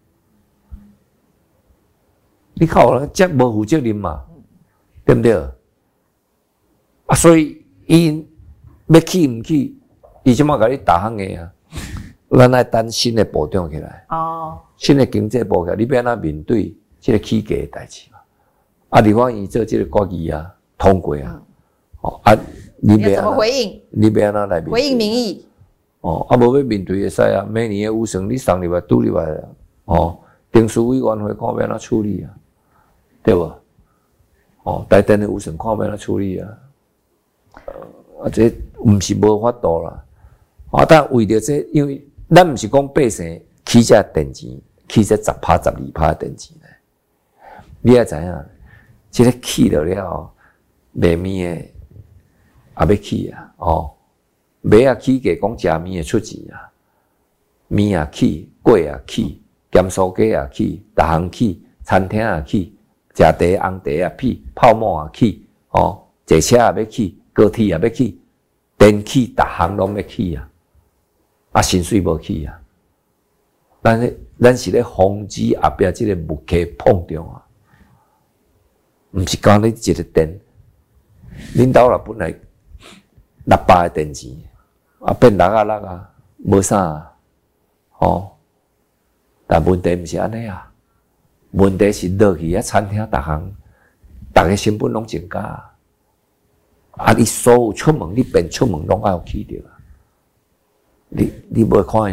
你靠人遮无负责任嘛，对不对？啊，所以伊要去毋去，伊即马甲你打行个啊。咱爱等新的部长起来，新的经济部起来，你要安怎面对即个起价的代志嘛？啊，立法院做即个决议啊，通过啊，啊。你要怎么回应？ 你要安怎来面对？ 回应民意。 哦，啊，无要面对会使啊。每年的预算你送入来、拄入来啊。哦，定数委员会看要安怎处理啊，对无？哦，台电的预算看要安怎处理啊。啊，这毋是无法度啦。啊，但为着这，因为咱毋是讲百姓起这电钱，起这10%、12%的电钱呢。你也知影，这个起了，卖面的。也要起啊！哦，麦也起价，讲食面会出钱啊，面也起，粿也起，咸酥鸡也起，逐项起，餐厅也起，食茶、红茶也起，泡沫也起，哦，坐车也要起，高铁也要起，电起，逐项拢要起啊！啊，薪水无起啊！咱是咧防止后壁即个物价碰撞啊，毋是讲你一个电，恁兜啦本来。600的电钱，啊变6啊，无啥啊，哦。但问题毋是安尼啊，问题是落去啊餐厅逐项，逐个成本拢增加，啊你所有出门你变出门拢爱有起着啊。你无看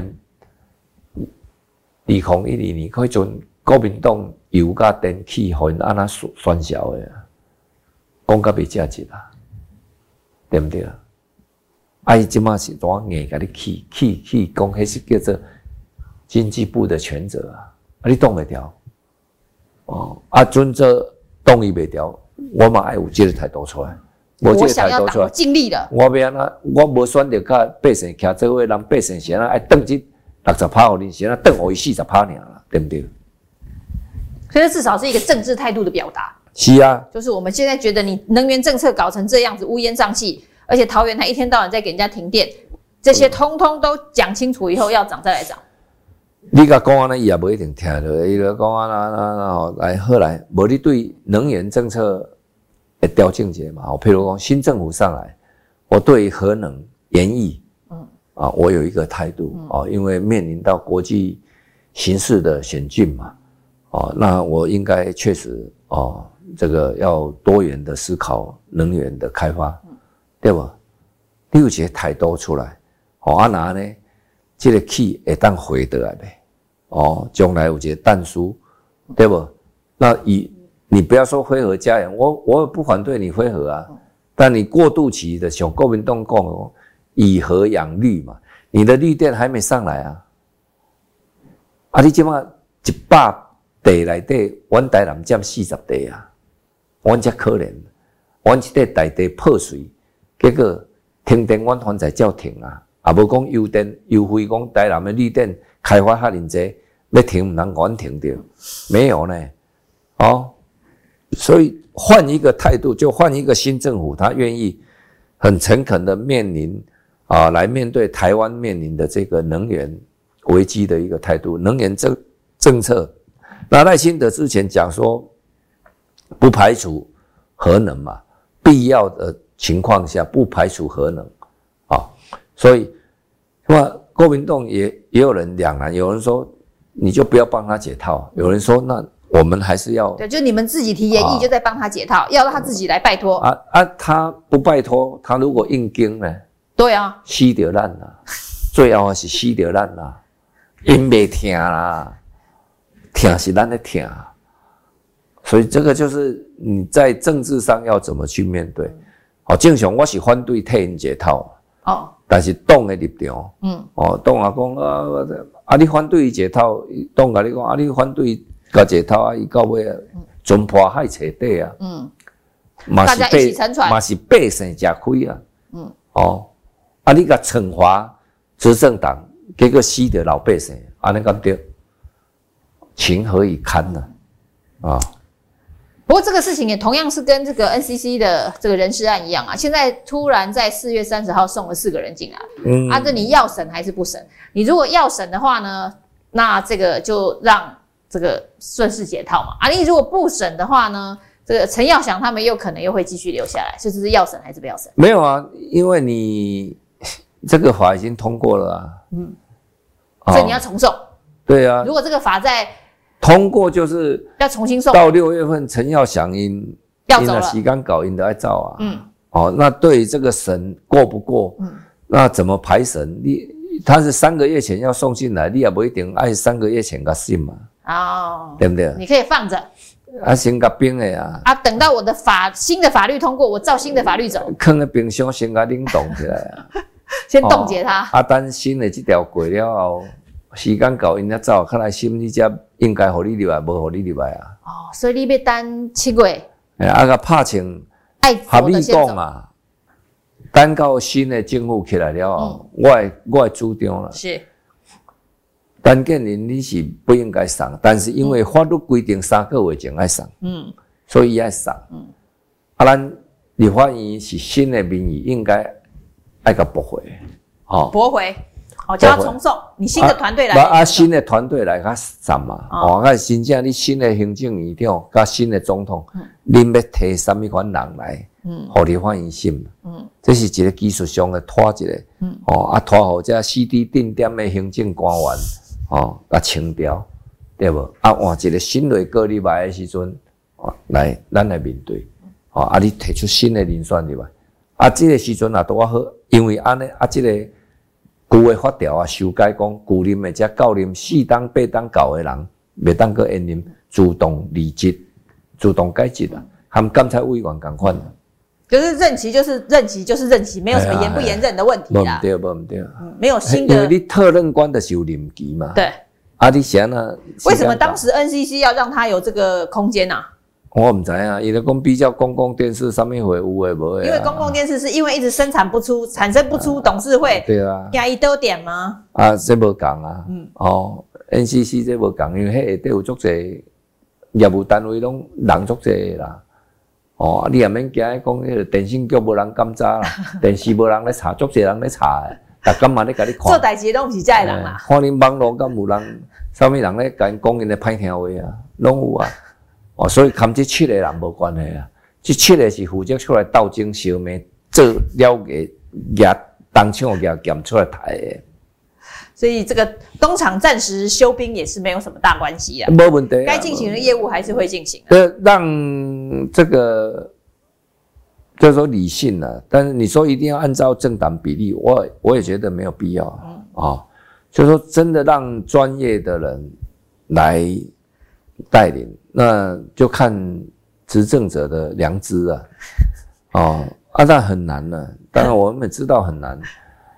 因2012年迄阵国民党油甲电起，互因安那宣销的啊，讲甲袂正直啊，对毋对啊？啊，伊即马是怎硬甲你起，讲迄是叫做经济部的权责啊！啊，你挡袂牢哦！啊，准则挡伊袂牢，我嘛爱有即个态度出来，无即个态度出来， 我尽力了。 我要安怎？我无选择甲百姓徛做伙，人百姓是安怎爱转这60%互恁，是安怎转互伊40%尔啦，对不对？ 所以至少是一个政治态度的表达。 是啊， 就是我们现在觉得你能源政策搞成这样子，乌烟瘴气。而且桃园还一天到晚在给人家停电，这些通通都讲清楚以后要涨再来涨。 你甲讲安尼，伊也无一定听落。伊就讲啊，来好来，无你对能源政策会调整者嘛？譬如讲新政府上来，我对核能研议，我有一个态度因为面临到国际形势的险峻嘛，那我应该确实这个要多元的思考能源的开发。对无？你有一个态度出来，啊那呢？这个气会当回得来呗？将来有一个弹书，对不？那你不要说非核家园，我也不反对你非核啊，但你过渡期的像国民党讲以核养绿嘛， 你的绿电还没上来啊！啊，你即马100地内底，阮台南占40地啊，阮才可怜，阮一块大地破碎，结果停电阮还在照停啊，也无讲油电油费，讲台南的绿电开发遐尼济，要停毋能阮停掉，没有呢，哦，所以换一个态度，就换一个新政府，他愿意很诚恳的面临来面对台湾面临的这个能源危机的一个态度，能源政策。那赖清德之前讲说，不排除核能嘛，必要的情况下不排除核能啊，所以那国民党也有人两难，有人说你就不要帮他解套，有人说那我们还是要对，就你们自己提研议，就在帮他解套，要他自己来拜托他不拜托，他如果硬盯呢？ 对啊， 死掉咱啦，最后是死掉咱啦，因袂听啦。听是咱的听，所以这个就是你在政治上要怎么去面对。正常我是反对替因解套，但是党的立场，党也讲你反对解套，党甲你讲你反对甲解套伊到尾尊破海彻底啊， 大家一起沉船， 嘛是百姓吃亏啊，你甲惩罚执政党，结果死着老百姓，安尼敢对？情何以堪呢？ 不过这个事情也同样是跟这个 NCC 的这个人事案一样啊，现在突然在4月30号送了4个人进来，这你要审还是不审？你如果要审的话呢，那这个就让这个顺势解套嘛。你如果不审的话呢，这个陈耀祥他们可能又会继续留下来，所以这是要审还是不要审？ 没有啊，因为你这个法已经通过了所以你要重送。 对啊， 如果这个法在通过就是要重新送， 到6月份，陈耀祥要走了， 时间搞因的爱照啊，那对于这个审过不过，那怎么排审？他是3个月前要送进来，你也不一定爱3个月前给信嘛，对不对？ 你可以放着， 先给冰的等到我的新的法律通过，我照新的法律走， 放在冰箱先给冷冻起来先冻结它， 等新的这条过了后。时间到，因才走，看来心你才应该互你入来，无互你入来啊。 所以你要等7月。 个拍清，合理讲啊，等到新的政府起来了后，我的主张啦。是。陈建仁你是不应该送，但是因为法律规定3个月前要送，所以要送。咱立法院是新的民意，应该要甲驳回， 驳回。叫他重送，你新的团队来。 新的团队来甲送嘛，真正你新的行政院长甲新的总统，恁要提什么款人来，互你欢迎信，这是一个技术上的拖一个，拖互这4D 定点的行政官员，甲清调，对无？换一个新内阁入来的时阵，来咱来面对，你提出新的人选入来，这个时阵也拄好，因为安尼这个。旧的法条修改讲，旧任的才9任，4当8当9的人，袂当个延任，自动离职、自动改职啦，和监察委员同款。 就是任期就是任期就是任期，没有什么延不延任的问题啦。 对，不对。 没有新的。 因为你特任官的是有任期嘛。 对。 你想呢？ 为什么当时 NCC 要让他有这个空间啊？ 我唔知啊，伊咧讲比较公共电视上面会有诶无诶。 因为公共电视是因为一直生产不出、产生不出董事会， 对啊， 压一多点吗？ 这无共啊。NCC 这无共，因为迄下底有足侪业务单位拢人足侪啦。你也免惊讲迄个电信局无人监察啦，电视无人咧查，足侪人咧查诶，逐工嘛咧甲你看。 做代志拢是遮诶人啦。 看恁网络敢有人，啥物人咧甲因讲因咧歹听话啊，拢有啊。所以跟这7个人无关系啊，这7个是负责出来斗争烧灭，做了个当场检出来台的。 所以这个东厂暂时休兵也是没有什么大关系啊， 没问题。 该进行的业务还是会进行。 让这个就是说理性啊，但是你说一定要按照政党比例，我也觉得没有必要就是说真的让专业的人来带领。那就看执政者的良知啊，那很难了。当然我们也知道很难，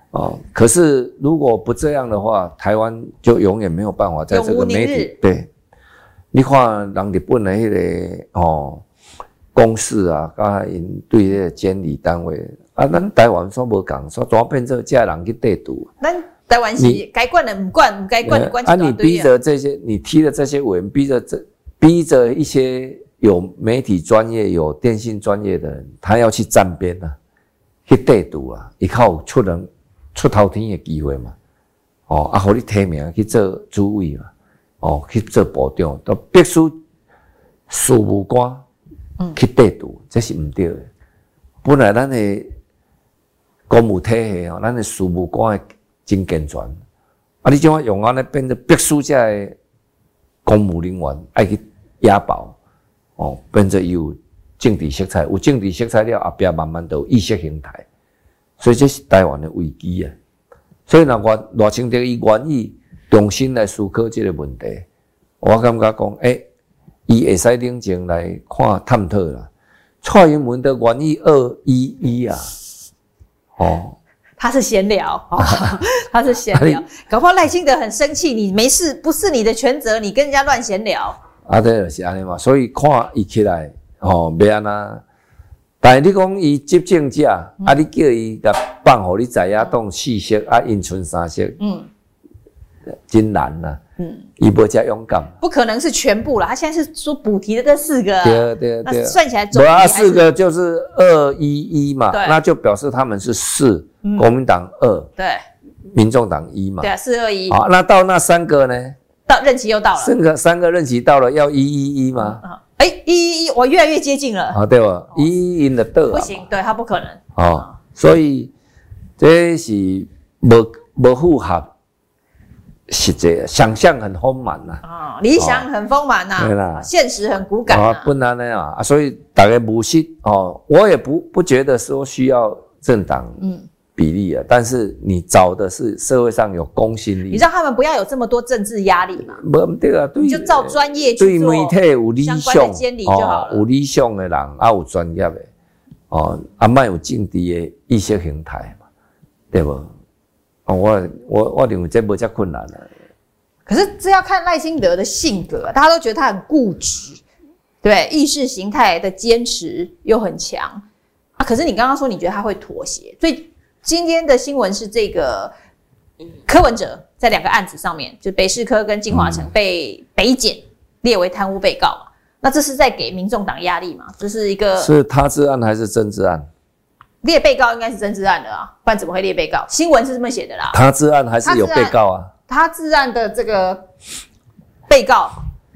可是如果不这样的话，台湾就永远没有办法在这个媒体对。你看人日本的那个公司啊，甲因对那个监理单位啊，咱台湾说无讲，说怎么变成这人去对赌？ 咱台湾是该管的不管，不该管的管一大堆你逼着这些，你踢的这些委员，逼着一些有媒体专业、有电信专业的人，他要去站边啊，去对赌啊，以靠出头天的机会嘛。互你提名去做主委嘛，去做部长，都必须事务官去对赌，这是唔对的。本来咱的公务体系咱的事务官的真健全，你怎啊用安尼变成必须这的公务人员爱去押宝，变成有政治色彩，有政治色彩了，后壁慢慢都有意识形态，所以这是台湾的危机啊。所以赖清德伊愿意重新来思考这个问题，我感觉讲，伊会使冷静来看探讨啦。蔡英文的愿意211啊， 他是闲聊，他是闲聊，搞不好赖清德很生气，你没事，不是你的全责，你跟人家乱闲聊。 对，就是安尼嘛。所以看伊起来，要安那。但是你讲伊执政者，你叫伊甲放互你在野党4色，因剩3色，真难呐。伊无遮勇敢。 不可能是全部啦，他现在是说补提的这4个。 对。 那算起来总比4个就是211嘛，那就表示他们是4，国民党2， 对， 民众党1嘛。 对，421。 好，那到那3个呢？ 到任期又到了。 3个任期到了，要111吗 ？111，我越来越接近了。 对吧？111因就倒了。 不行，对他不可能。 所以这是无符合实际，想象很丰满呐。 理想很丰满呐，对啦，现实很骨感呐。 不然呢所以大家无信我也不觉得说需要政党比例啊，但是你找的是社会上有公信力， 你让他们不要有这么多政治压力嘛。 不对啊， 你就照专业去做， 对媒体有理想相关的监理就好了。 有理想的人有专业的莫有政治的意识形态嘛，对不？我认为这无遮困难了。 可是这要看赖清德的性格，大家都觉得他很固执，对意识形态的坚持又很强可是你刚刚说你觉得他会妥协，所以今天的新闻是这个柯文哲在2个案子上面，就北市科跟金华城被北检列为贪污被告嘛？那这是在给民众党压力吗？这是一个是他治案还是真治案？ 列被告应该是真治案的不然怎么会列被告？新闻是这么写的啦。 他治案还是有被告啊？ 他治案的这个被告，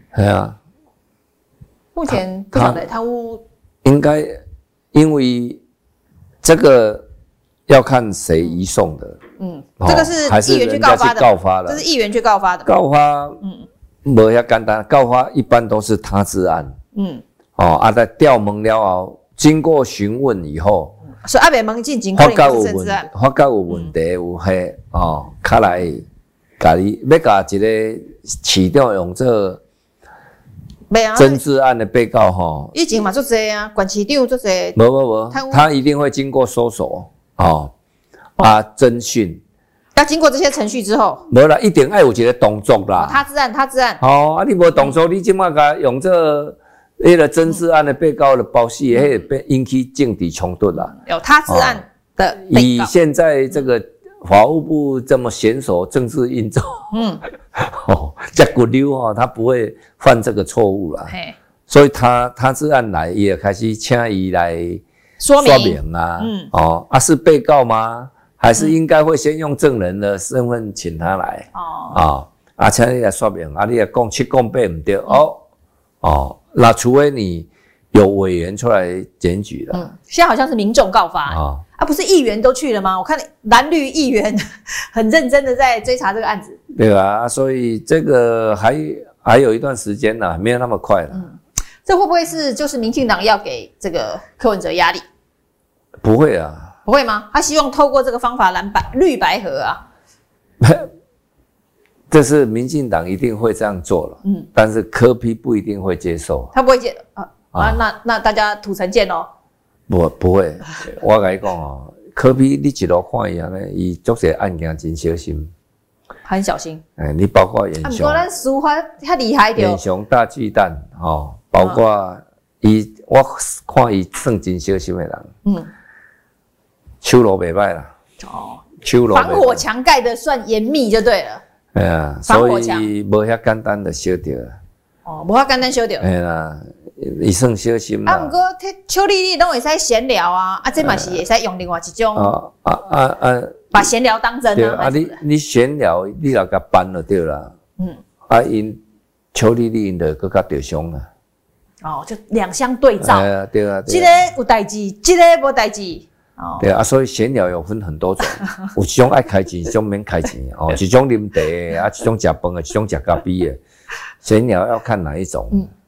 目前不晓得贪污应该因为这个要看谁移送的。 这个是议员去告发的，这是议员去告发的。 告发，没遐简单，告发一般都是他治案。在调问了后，经过询问以后， 所以阿北蒙进警可能是政治案， 发觉有问题，有迄较来，甲你要甲一个市长用这真治案的被告以前嘛做这啊，管市长做这， 无，他一定会经过搜索侦讯， 要经过这些程序之后， 无啦，一定要有一个动作啦。 他治案。 你无动作，你即马甲用这迄个真治案的被告的保释，迄个引起政治冲突啦。 有他治案的被告。 以现在这个法务部这么娴熟政治运作，这骨溜他不会犯这个错误啦。所以他治案来也开始请伊来说明啦。是被告吗？还是应该会先用证人的身份请他来请你来说明你来讲7讲8不对那除非你有委员出来检举了。 现在好像是民众告发不是议员都去了吗？我看蓝绿议员很认真的在追查这个案子。 对啊，所以这个还有一段时间呢，没有那么快了。 这会不会是就是民进党要给这个柯文哲压力？ 不会啊。 不会吗？他希望透过这个方法绿白合这是民进党一定会这样做了。但是柯 P 不一定会接受。 他不会那大家土城见咯。 不会，我跟你讲科比你一路看伊安尼，伊做些案件真小心， 很小心。 你包括严不雄， 过咱司法较厉害严着， 雄大巨蛋吼，包括伊，我看伊算真小心的人，手路袂歹啦，手路防火墙盖的算严密就对了。 哎呀，所以无遐简单就烧着啦。 无遐简单烧着。 哎啦，伊算小心啦。 不过邱丽丽拢会使闲聊啊，这嘛是会使用另外一种。把闲聊当真对啊，你闲聊，你若甲办就对啦。因邱丽丽因就更加着伤啦。 就两相对照。 对啊。 这个有代志，这个无代志。 对啊，所以闲聊有分很多种，有一种爱开钱，一种免开钱一种啉茶的，一种食饭的，一种食咖啡的。闲聊要看哪一种。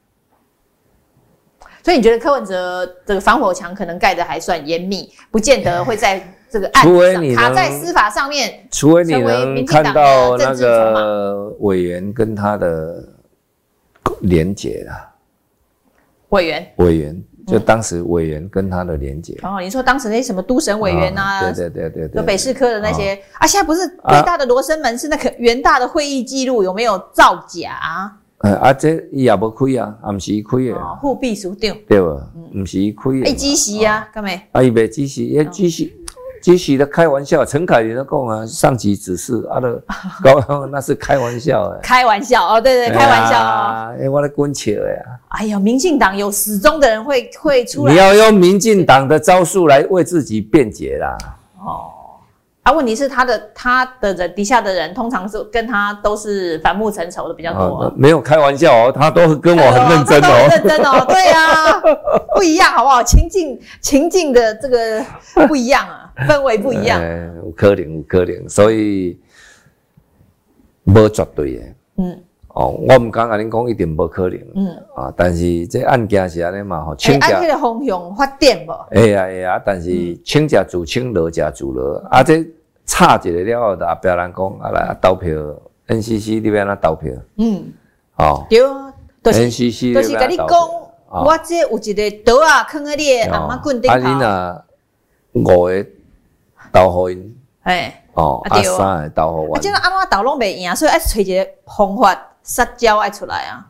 所以你觉得柯文哲这个防火墙可能盖得还算严密，不见得会在这个案子上卡在司法上面， 除非你能看到那个委员跟他的连结啦。委员。就当时委员跟他的连结。 你说当时那些什么都审委员啊， 对， 就北市科的那些现在不是最大的罗生门是那个元大的会议记录有没有造假这伊也无开啊，毋是伊开的。 副秘书长对无？毋是伊开的。 指示啊，干咩？ 伊袂指示，伊指示的开玩笑。陈凯琳都讲啊，上级指示那是开玩笑的。 开玩笑对，开玩笑我咧滚笑的呀。 哎呀，民进党有死忠的人会出来。 你要用民进党的招数来为自己辩解啦。 问题是他的人底下的人通常是跟他都是反目成仇的比较多。 没有开玩笑他都跟我很认真很认真对啊，不一样好不好？情境的这个不一样氛围不一样。 有可能，所以无绝对的。我唔敢甲恁讲一定无可能。但是这案件是安尼嘛， 按迄个方向发展无？ 会啊，但是清者自清，落者自落。这差一个了后，就后壁人讲来投票 ，NCC 你要安怎投票？ 对啊， NCC 就是甲你讲，我这有一个刀放在你的阿妈棍顶头。 你若5个投互因， 对 3个投互我。 这样安怎投拢袂赢，所以要找一个方法。撒娇爱出来啊！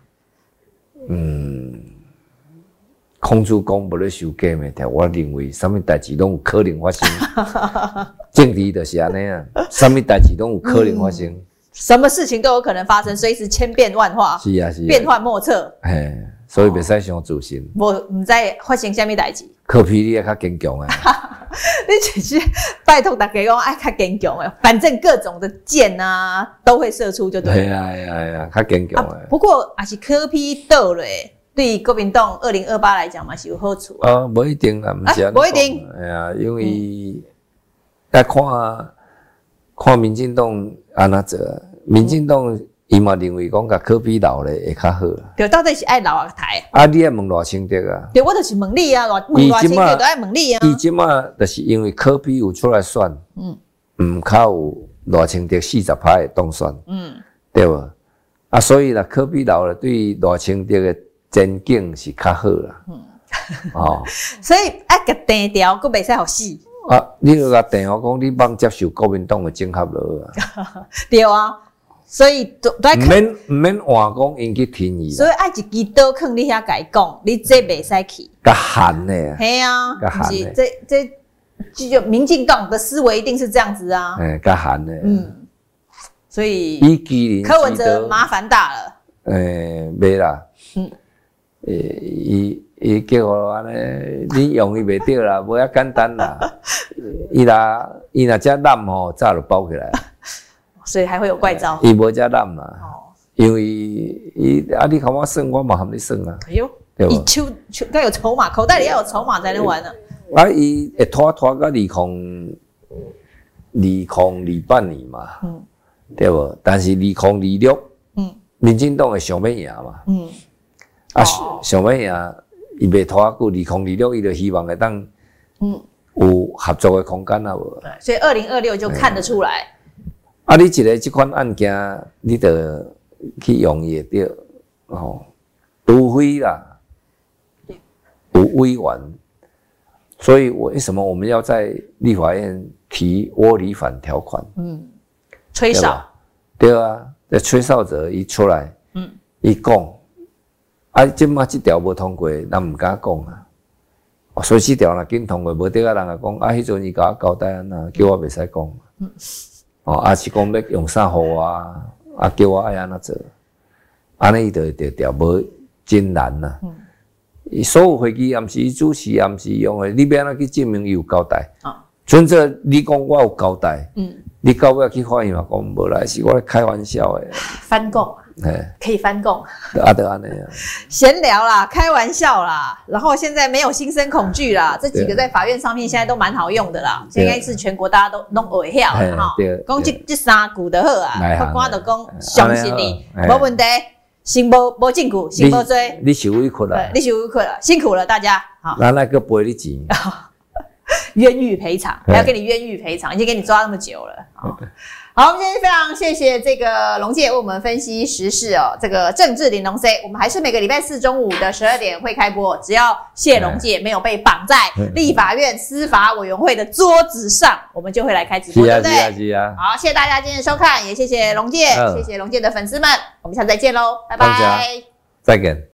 空主讲无咧收假的， 我认为什么代志拢有可能发生。政治就是安尼啊，什么代志拢有可能发生。 什么事情都有可能发生，随时千变万化。 是啊， 变幻莫测。 所以袂使伤自信。 唔知发生什么代志。 柯 P 你要较坚强啊！ 你只是拜托大家讲爱较坚强诶，反正各种的箭都会射出就对了。 系啊，较坚强诶。 不过也是柯 P 倒咧，对国民党2028来讲嘛是有好处。 无一定啦，毋是。 无一定。 因为要看民进党安怎做，民进党。伊嘛认为讲甲柯 P 留咧会较好。 对，到底是爱留啊台？ 你爱问赖清德啊？ 对，我就是问你啊，问赖清德都爱问你啊。 伊即马就是因为柯 P 有出来选，较有赖清德40%的当选，对无？所以啦，柯 P 留咧对赖清德的前景是较好啦。 所以爱甲定调，佫袂使互死。 你著甲定我讲，你茫接受国民党的整合落啊？ 对啊。所以都唔免换讲因去听伊， 所以爱一支刀囥你遐甲伊讲，你这袂使去， 甲寒呢？ 系啊，不是这就民进党的思维一定是这样子啊， 甲寒呢？ 所以柯文哲麻烦大了， 袂啦，伊叫我安尼，你用伊袂着啦，无遐简单啦，伊若遮烂吼，早就包起来。 所以还会有怪招。 伊无遮烂啦，因为你甲我算，我嘛和你算啊。 哎呦，伊手该有筹码，口袋里要有筹码才能玩啊。 伊会拖到2028年嘛，对无？但是2026，民进党会想要赢嘛，想要赢，伊袂拖久，2026伊就希望会当，有合作的空间啊无？ 所以2026就看得出来。 你一个这款案件，你得去用伊会着除非啦，有委员所以为什么我们要在立法院提窝里反条款？ 吹哨， 对啊，这吹哨者一出来，一讲，即马这条无通过，咱唔敢讲啊。所以这条若紧通过，无得个人啊讲，迄阵伊甲我交代安那，叫我袂使讲。是讲要用啥好叫我爱安那做，安尼伊就条无真难呐。所有会议也毋是伊主持，也毋是用的，你要安怎去证明伊有交代？纯粹你讲我有交代，你到尾去法院嘛讲无来，是我咧开玩笑的。 翻供，可以翻供。 就安尼啊。 闲聊啦，开玩笑啦，然后现在没有心生恐惧啦，这几个在法院上面现在都蛮好用的啦，应该是全国大家都弄会晓的哈。讲这三句就好啊，法官就讲相信你，没问题。心无证据，心无罪， 你受委屈了， 你受委屈了，辛苦了大家。好， 咱来个赔你钱， 冤狱赔偿，还要给你冤狱赔偿，已经给你抓那么久了。好，我们今天非常谢谢这个龙介为我们分析时事哦。这个政治玲珑 C， 我们还是每个礼拜四中午的12点会开播，只要谢龙介没有被绑在立法院司法委员会的桌子上，我们就会来开直播，对不对？ 是啊。 好，谢谢大家今天的收看，也谢谢龙介，谢谢龙介的粉丝们，我们下次再见喽，拜拜， 再见。